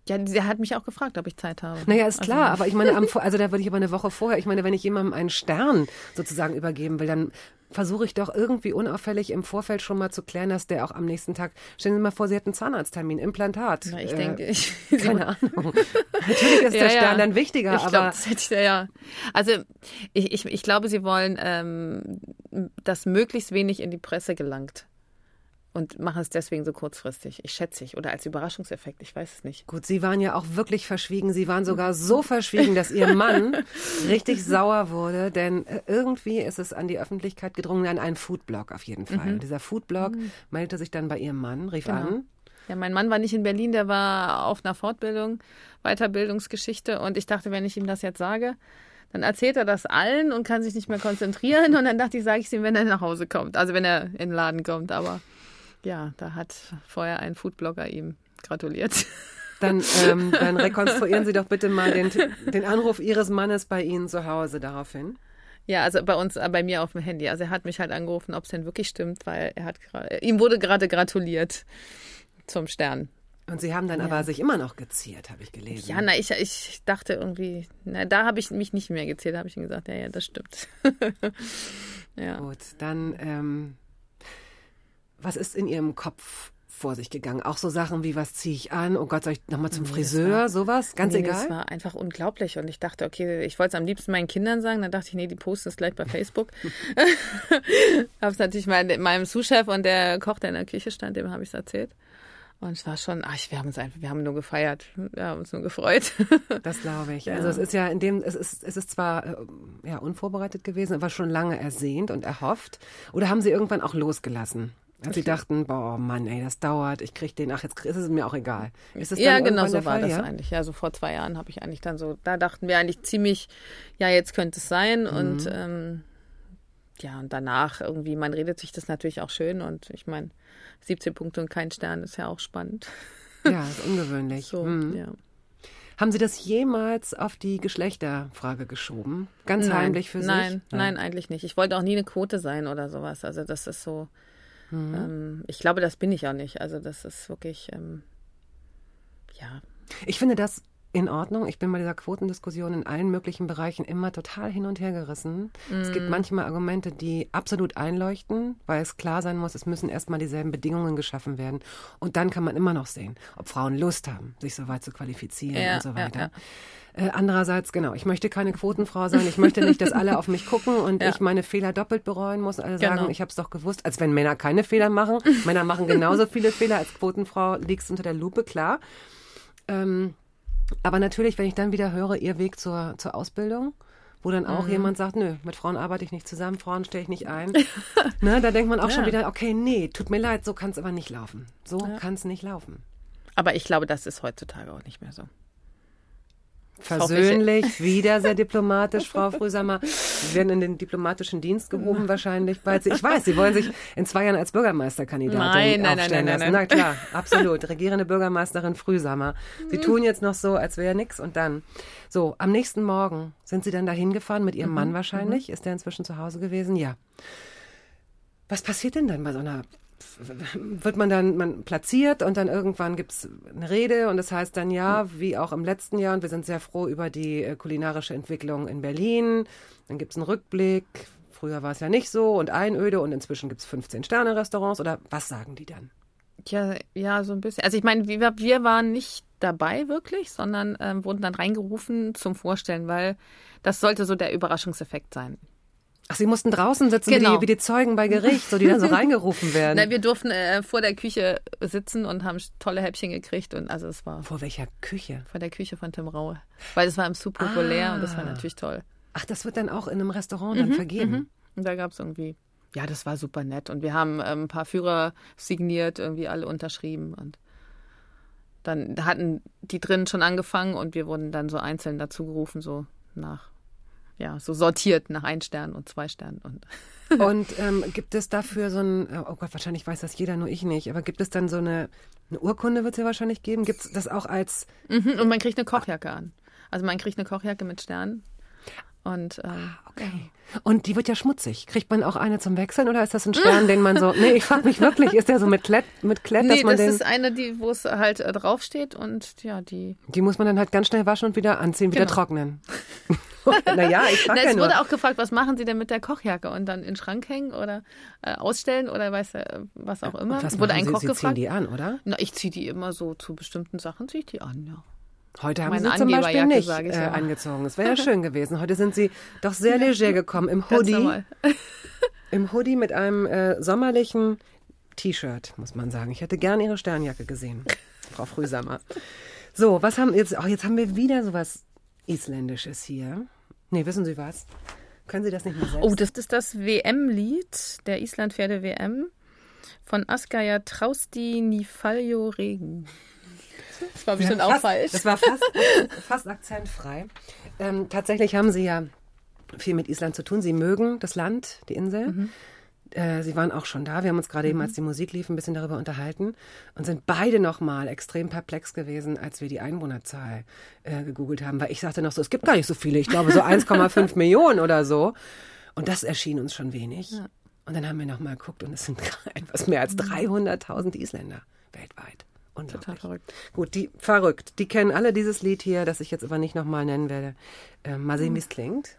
Ja, der hat mich auch gefragt, ob ich Zeit habe. Naja, ist Also- klar, aber ich meine, am, Vor- also da würde ich aber eine Woche vorher, ich meine, wenn ich jemandem einen Stern sozusagen übergeben will, dann versuche ich doch irgendwie unauffällig im Vorfeld schon mal zu klären, dass der auch am nächsten Tag, stellen Sie mal vor, Sie hätten einen Zahnarzttermin, Implantat. Na, ich Äh, denke, ich, Keine Ahnung. Natürlich ist der Ja, Stern ja. dann wichtiger, Ich aber glaube, das hätte ich, ja, ja. Also ich, ich, ich glaube, sie wollen, ähm, dass möglichst wenig in die Presse gelangt. Und machen es deswegen so kurzfristig. Ich schätze ich. Oder als Überraschungseffekt. Ich weiß es nicht. gut, Sie waren ja auch wirklich verschwiegen. Sie waren sogar so verschwiegen, dass Ihr Mann richtig sauer wurde, denn äh, irgendwie ist es an die Öffentlichkeit gedrungen, an einen Foodblog auf jeden Fall. Und dieser Foodblog meldete sich dann bei Ihrem Mann, rief Genau. an. Ja, mein Mann war nicht in Berlin, der war auf einer Fortbildung, Weiterbildungsgeschichte. Und ich dachte, wenn ich ihm das jetzt sage, dann erzählt er das allen und kann sich nicht mehr konzentrieren. Und dann dachte ich, sage ich es ihm, wenn er nach Hause kommt. Also wenn er in den Laden kommt. Aber ja, da hat vorher ein Foodblogger ihm gratuliert. Dann, ähm, dann rekonstruieren Sie doch bitte mal den, den Anruf Ihres Mannes bei Ihnen zu Hause daraufhin. Ja, also bei uns, äh, bei mir auf dem Handy. Also er hat mich halt angerufen, ob es denn wirklich stimmt, weil er hat gra- ihm wurde gerade gratuliert zum Stern. Und Sie haben dann aber sich immer noch geziert, habe ich gelesen. Ja, na, ich, ich dachte irgendwie, na, da habe ich mich nicht mehr gezählt, da habe ich ihm gesagt, ja, ja, das stimmt. Ja. Gut, dann, ähm, was ist in Ihrem Kopf vor sich gegangen? Auch so Sachen wie, was ziehe ich an? Oh Gott, soll ich nochmal zum Nee, das Friseur? war- Sowas? Ganz Nee, egal? Das war einfach unglaublich. Und ich dachte, okay, ich wollte es am liebsten meinen Kindern sagen. Dann dachte ich, nee, die posten es gleich bei Facebook. Habe es natürlich mein, meinem Sous-Chef und der Koch, der in der Küche stand, dem habe ich es erzählt. Und es war schon, ach, wir haben uns einfach, wir haben nur gefeiert. Wir haben uns nur gefreut. Das glaube ich. Ja. Also es ist ja in dem, es ist, es ist zwar äh, ja, unvorbereitet gewesen, aber schon lange ersehnt und erhofft. Oder haben Sie irgendwann auch losgelassen? Als Sie dachten, boah, Mann, ey, das dauert, ich kriege den, ach, jetzt ist es mir auch egal. Ist es Ja, dann genau irgendwann so der war Fall, das ja? eigentlich. Ja, so vor zwei Jahren habe ich eigentlich dann so, da dachten wir eigentlich ziemlich, ja, jetzt könnte es sein. Mhm. Und ähm, ja, und danach irgendwie, man redet sich das natürlich auch schön. Und ich meine, siebzehn Punkte und kein Stern ist ja auch spannend. Ja, ist ungewöhnlich. So, Mhm. ja. Haben Sie das jemals auf die Geschlechterfrage geschoben? Ganz Nein, heimlich für nein, sich? Nein, eigentlich nicht. Ich wollte auch nie eine Quote sein oder sowas. Also das ist so, Mhm. ähm, ich glaube, das bin ich auch nicht. Also das ist wirklich, ähm, ja. Ich finde das in Ordnung. Ich bin bei dieser Quotendiskussion in allen möglichen Bereichen immer total hin und her gerissen. Es gibt manchmal Argumente, die absolut einleuchten, weil es klar sein muss, es müssen erstmal dieselben Bedingungen geschaffen werden. Und dann kann man immer noch sehen, ob Frauen Lust haben, sich so weit zu qualifizieren Ja, und so weiter. ja, Äh, andererseits, genau, ich möchte keine Quotenfrau sein. Ich möchte nicht, dass alle auf mich gucken und Ja. ich meine Fehler doppelt bereuen muss. Alle sagen, Genau. ich habe es doch gewusst. Als wenn Männer keine Fehler machen. Männer machen genauso viele Fehler. Als Quotenfrau liegst unter der Lupe, klar. Ähm, aber natürlich, wenn ich dann wieder höre, ihr Weg zur, zur Ausbildung, wo dann auch Mhm. jemand sagt, nö, mit Frauen arbeite ich nicht zusammen, Frauen stelle ich nicht ein. ne, da denkt man auch Ja. schon wieder, okay, nee, tut mir leid, so kann es aber nicht laufen. So Ja. kann es nicht laufen. Aber ich glaube, das ist heutzutage auch nicht mehr so. Versöhnlich, wieder sehr diplomatisch, Frau Frühsamer. Sie werden in den diplomatischen Dienst gehoben wahrscheinlich, weil Sie, ich weiß, Sie wollen sich in zwei Jahren als Bürgermeisterkandidatin Nein, nein, aufstellen nein, nein, lassen. nein, Na klar, absolut. Regierende Bürgermeisterin Frühsamer. Sie tun jetzt noch so, als wäre nix und dann. So, am nächsten Morgen sind Sie dann dahin gefahren mit Ihrem Mann wahrscheinlich. Ist der inzwischen zu Hause gewesen? Ja. Was passiert denn dann bei so einer... Wird man dann man platziert und dann irgendwann gibt es eine Rede und das heißt dann ja, wie auch im letzten Jahr, und wir sind sehr froh über die äh, kulinarische Entwicklung in Berlin. Dann gibt es einen Rückblick. Früher war es ja nicht so und Einöde und inzwischen gibt es fünfzehn-Sterne-Restaurants oder was sagen die dann? Ja, ja, so ein bisschen. Also ich meine, wir, wir waren nicht dabei wirklich, sondern ähm, wurden dann reingerufen zum Vorstellen, weil das sollte so der Überraschungseffekt sein. Ach, Sie mussten draußen sitzen Genau. wie, die, wie die Zeugen bei Gericht, so die dann so reingerufen werden. Na, wir durften äh, vor der Küche sitzen und haben tolle Häppchen gekriegt und also es war Vor welcher Küche? vor der Küche von Tim Raue, weil es war im Super populär Ah. und das war natürlich toll. Ach, das wird dann auch in einem Restaurant dann vergeben. Und da gab es irgendwie, ja, das war super nett und wir haben ähm, ein paar Führer signiert, irgendwie alle unterschrieben und dann hatten die drinnen schon angefangen und wir wurden dann so einzeln dazu gerufen, so nach, ja, so sortiert nach ein Stern und zwei Sternen und Und ähm, gibt es dafür so ein, oh Gott, wahrscheinlich weiß das jeder, nur ich nicht, aber gibt es dann so eine, eine Urkunde, wird es ja wahrscheinlich geben? Gibt es das auch als, Mhm, und man kriegt eine Kochjacke an. Also man kriegt eine Kochjacke mit Sternen. Und ähm, Ah, okay. Und die wird ja schmutzig. Kriegt man auch eine zum Wechseln oder ist das ein Stern, den man so... Nee, ich frage mich wirklich, ist der so mit Klett, mit Klett nee, dass man das den... ist eine, die, wo es halt äh, draufsteht und ja, die... Die muss man dann halt ganz schnell waschen und wieder anziehen, wieder Genau. trocknen. Naja, ich frage Na, ja es nur. wurde auch gefragt, was machen Sie denn mit der Kochjacke? Und dann in den Schrank hängen oder äh, ausstellen oder weiß er, was auch immer. Was wurde machen ein Sie? Koch Sie gefragt. ziehen die an, oder? Na, ich ziehe die immer so zu bestimmten Sachen, ziehe ich die an, ja. Heute haben Meine Sie zum Beispiel Angeberjacke, nicht sag ich äh, ja. angezogen. Es wäre ja schön gewesen. Heute sind Sie doch sehr leger gekommen. Im Ganz Hoodie, normal. im Hoodie mit einem äh, sommerlichen T-Shirt, muss man sagen. Ich hätte gern Ihre Sternjacke gesehen, Frau Frühsamer. So, was haben jetzt... Oh, jetzt haben wir wieder sowas Isländisches hier. Nee, wissen Sie was? Können Sie das nicht mehr selbst? Oh, das ist das W M-Lied der Islandpferde-W M von Askja Trausti Nifaljo Regen. Das war bestimmt Ja, auch fast, falsch. Das war fast, fast akzentfrei. Ähm, tatsächlich haben Sie ja viel mit Island zu tun. Sie mögen das Land, die Insel. Mhm. Äh, Sie waren auch schon da. Wir haben uns gerade eben, als die Musik lief, ein bisschen darüber unterhalten und sind beide nochmal extrem perplex gewesen, als wir die Einwohnerzahl äh, gegoogelt haben. Weil ich sagte noch so, es gibt gar nicht so viele. Ich glaube so eins Komma fünf Millionen oder so. Und das erschien uns schon wenig. Ja. Und dann haben wir nochmal geguckt und es sind etwas mehr als dreihunderttausend Isländer weltweit. Unglaublich. Total verrückt. Gut, die verrückt. Die kennen alle dieses Lied hier, das ich jetzt aber nicht nochmal nennen werde. Äh, mal sehen, wie es klingt.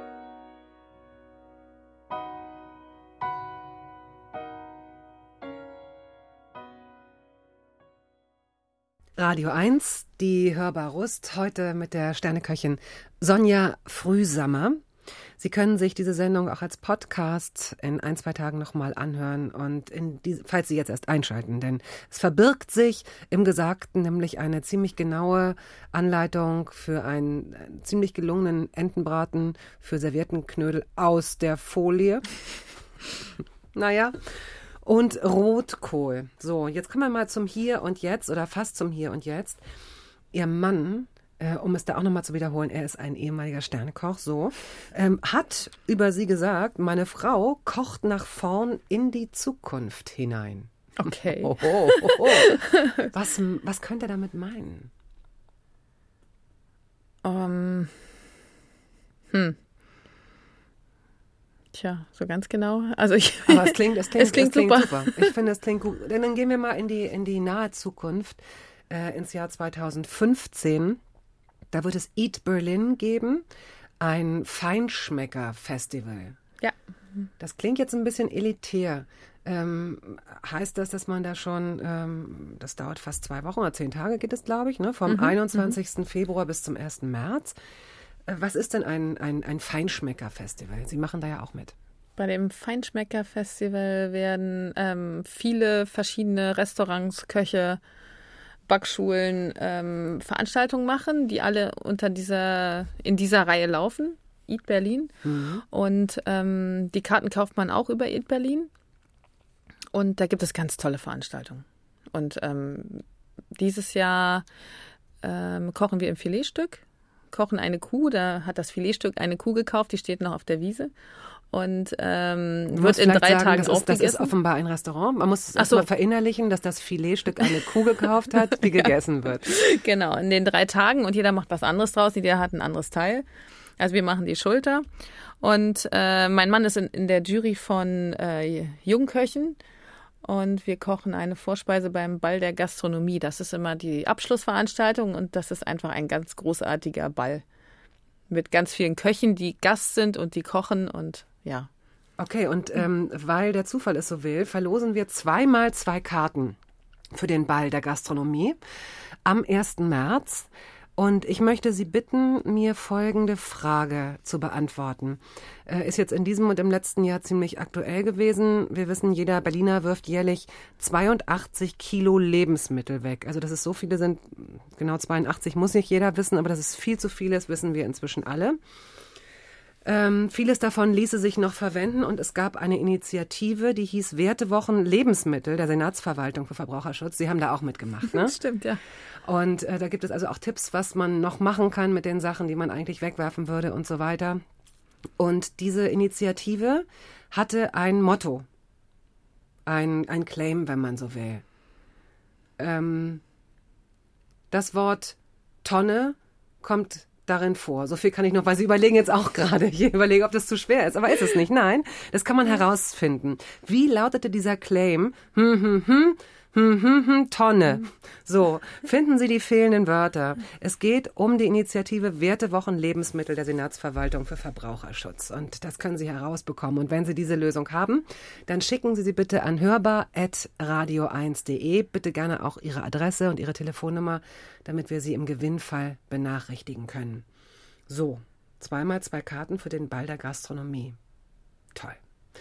Radio eins, die Hörbar Rust, heute mit der Sterneköchin Sonja Frühsamer. Sie können sich diese Sendung auch als Podcast in ein, zwei Tagen nochmal anhören und in die, falls Sie jetzt erst einschalten, denn es verbirgt sich im Gesagten nämlich eine ziemlich genaue Anleitung für einen ziemlich gelungenen Entenbraten für servierten Knödel aus der Folie. Naja. Und Rotkohl. So, jetzt kommen wir mal zum Hier und Jetzt oder fast zum Hier und Jetzt. Ihr Mann, äh, um es da auch nochmal zu wiederholen, er ist ein ehemaliger Sternekoch, so, ähm, hat über Sie gesagt, meine Frau kocht nach vorn in die Zukunft hinein. Okay. Oh, oh, oh, oh. Was, was könnte er damit meinen? Um, hm. Tja, so ganz genau. Also ich, Aber es klingt, es klingt, es klingt, es klingt super. super. Ich finde, es klingt gut. Denn dann gehen wir mal in die, in die nahe Zukunft, äh, ins Jahr zweitausendfünfzehn. Da wird es Eat Berlin geben, ein Feinschmecker-Festival. Ja. Das klingt jetzt ein bisschen elitär. Ähm, heißt das, dass man da schon, ähm, das dauert fast zwei Wochen oder zehn Tage geht es, glaube ich, ne? Vom Mhm, einundzwanzigsten Februar bis zum ersten März. Äh, was ist denn ein, ein, ein Feinschmecker-Festival? Sie machen da ja auch mit. Bei dem Feinschmecker-Festival werden ähm, viele verschiedene Restaurants, Köche, Backschulen ähm, Veranstaltungen machen, die alle unter dieser, in dieser Reihe laufen. Eat Berlin. Mhm. Und ähm, die Karten kauft man auch über Eat Berlin. Und da gibt es ganz tolle Veranstaltungen. Und ähm, dieses Jahr ähm, kochen wir im Filetstück, kochen eine Kuh. Da hat das Filetstück eine Kuh gekauft, die steht noch auf der Wiese. Und ähm, wird in drei sagen, Tagen das ist, das ist aufgegessen. offenbar ein Restaurant. Man muss es Ach erst so. mal verinnerlichen, dass das Filetstück eine Kuh gekauft hat, die gegessen wird. Genau, in den drei Tagen. Und jeder macht was anderes draus. Jeder hat ein anderes Teil. Also wir machen die Schulter. Und äh, mein Mann ist in, in der Jury von äh, Jungköchen. Und wir kochen eine Vorspeise beim Ball der Gastronomie. Das ist immer die Abschlussveranstaltung. Und das ist einfach ein ganz großartiger Ball. Mit ganz vielen Köchen, die Gast sind und die kochen und ja. Okay, und ähm, weil der Zufall es so will, verlosen wir zweimal zwei Karten für den Ball der Gastronomie am ersten März. Und ich möchte Sie bitten, mir folgende Frage zu beantworten. Äh, ist jetzt in diesem und im letzten Jahr ziemlich aktuell gewesen. Wir wissen, jeder Berliner wirft jährlich zweiundachtzig Kilo Lebensmittel weg. Also dass es so viele sind, genau zweiundachtzig muss nicht jeder wissen, aber dass es viel zu viel ist, wissen wir inzwischen alle. Ähm, vieles davon ließe sich noch verwenden und es gab eine Initiative, die hieß Wertewochen Lebensmittel der Senatsverwaltung für Verbraucherschutz. Sie haben da auch mitgemacht, ne? Stimmt, ja. Und äh, da gibt es also auch Tipps, was man noch machen kann mit den Sachen, die man eigentlich wegwerfen würde und so weiter. Und diese Initiative hatte ein Motto, ein, ein Claim, wenn man so will. Ähm, das Wort Tonne kommt darin vor. So viel kann ich noch, weil Sie überlegen jetzt auch gerade. Ich überlege, ob das zu schwer ist, aber ist es nicht. Nein, das kann man herausfinden. Wie lautete dieser Claim? Hm, hm, hm. Hm, hm, hm, Tonne. So, finden Sie die fehlenden Wörter. Es geht um die Initiative Wertewochen Lebensmittel der Senatsverwaltung für Verbraucherschutz. Und das können Sie herausbekommen. Und wenn Sie diese Lösung haben, dann schicken Sie sie bitte an hörbar at radio eins punkt de. Bitte gerne auch Ihre Adresse und Ihre Telefonnummer, damit wir Sie im Gewinnfall benachrichtigen können. So, zweimal zwei Karten für den Ball der Gastronomie. Toll.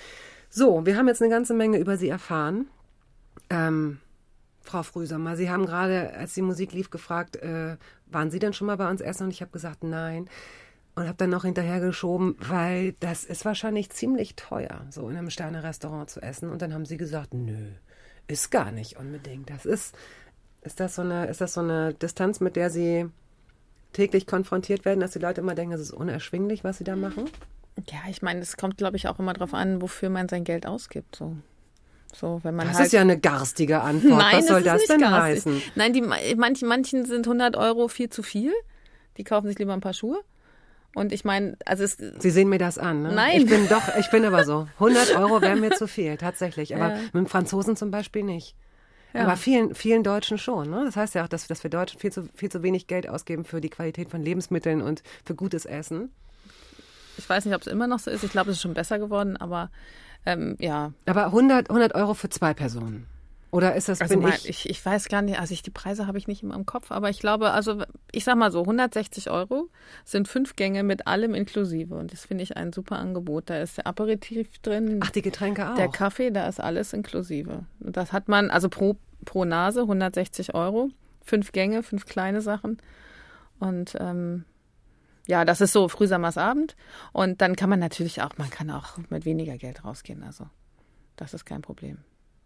So, wir haben jetzt eine ganze Menge über Sie erfahren. Ähm, Frau Frühsommer, Sie haben gerade, als die Musik lief, gefragt, äh, waren Sie denn schon mal bei uns essen? Und ich habe gesagt, nein. Und habe dann noch hinterhergeschoben, weil das ist wahrscheinlich ziemlich teuer, so in einem Sterne-Restaurant zu essen. Und dann haben Sie gesagt, nö, ist gar nicht unbedingt. Das ist, ist das so eine, ist das so eine Distanz, mit der Sie täglich konfrontiert werden, dass die Leute immer denken, es ist unerschwinglich, was Sie da machen? Ja, ich meine, es kommt, glaube ich, auch immer darauf an, wofür man sein Geld ausgibt, so. So, wenn man das halt ist ja eine garstige Antwort. Nein, was soll das, das ist denn nicht garstig. heißen? Nein, die, manchen, manchen sind hundert Euro viel zu viel. Die kaufen sich lieber ein paar Schuhe. Und ich meine, also es... Sie sehen mir das an, ne? Nein. Ich bin doch, ich bin aber so. hundert Euro wären mir zu viel, tatsächlich. Aber Ja. mit dem Franzosen zum Beispiel nicht. Ja. Aber vielen, vielen Deutschen schon, ne? Das heißt ja auch, dass, dass wir Deutschen viel zu, viel zu wenig Geld ausgeben für die Qualität von Lebensmitteln und für gutes Essen. Ich weiß nicht, ob es immer noch so ist. Ich glaube, es ist schon besser geworden, aber ähm, ja. Aber hundert, hundert Euro für zwei Personen. Oder ist das, Also bin mal, ich... ich, ich weiß gar nicht, also ich, die Preise habe ich nicht immer im Kopf, aber ich glaube, also ich sag mal so, hundertsechzig Euro sind fünf Gänge mit allem inklusive und das finde ich ein super Angebot. Da ist der Aperitif drin, Ach, die Getränke auch? der Kaffee, da ist alles inklusive. Und das hat man, also pro, pro Nase hundertsechzig Euro, fünf Gänge, fünf kleine Sachen und ähm, ja, das ist so Frühsommersabend und dann kann man natürlich auch, man kann auch mit weniger Geld rausgehen, also das ist kein Problem.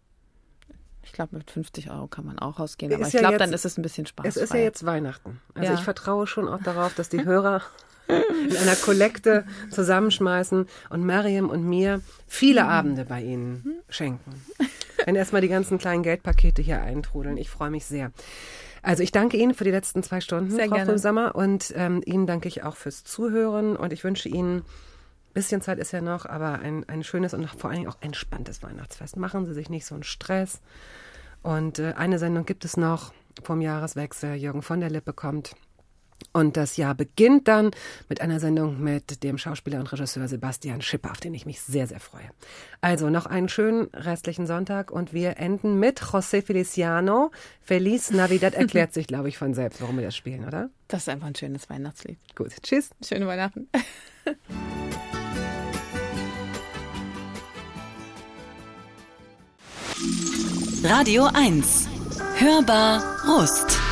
Ich glaube, mit fünfzig Euro kann man auch rausgehen, aber Ist ich ja glaube, jetzt- dann ist es ein bisschen spaßfrei. Es ist ja jetzt Weihnachten. Also Ja. ich vertraue schon auch darauf, dass die Hörer in einer Kollekte zusammenschmeißen und Mariam und mir viele Abende bei Ihnen schenken. Wenn erstmal die ganzen kleinen Geldpakete hier eintrudeln. Ich freue mich sehr. Also ich danke Ihnen für die letzten zwei Stunden, Sehr Frau gerne. Frühsommer. Und ähm, Ihnen danke ich auch fürs Zuhören. Und ich wünsche Ihnen, ein bisschen Zeit ist ja noch, aber ein, ein schönes und vor allen Dingen auch entspanntes Weihnachtsfest. Machen Sie sich nicht so einen Stress. Und äh, eine Sendung gibt es noch vom Jahreswechsel. Jürgen von der Lippe kommt. Und das Jahr beginnt dann mit einer Sendung mit dem Schauspieler und Regisseur Sebastian Schipper, auf den ich mich sehr, sehr freue. Also noch einen schönen restlichen Sonntag und wir enden mit José Feliciano. Feliz Navidad erklärt sich, glaube ich, von selbst, warum wir das spielen, oder? Das ist einfach ein schönes Weihnachtslied. Gut, tschüss. Schöne Weihnachten. Radio eins. Hörbar Rust.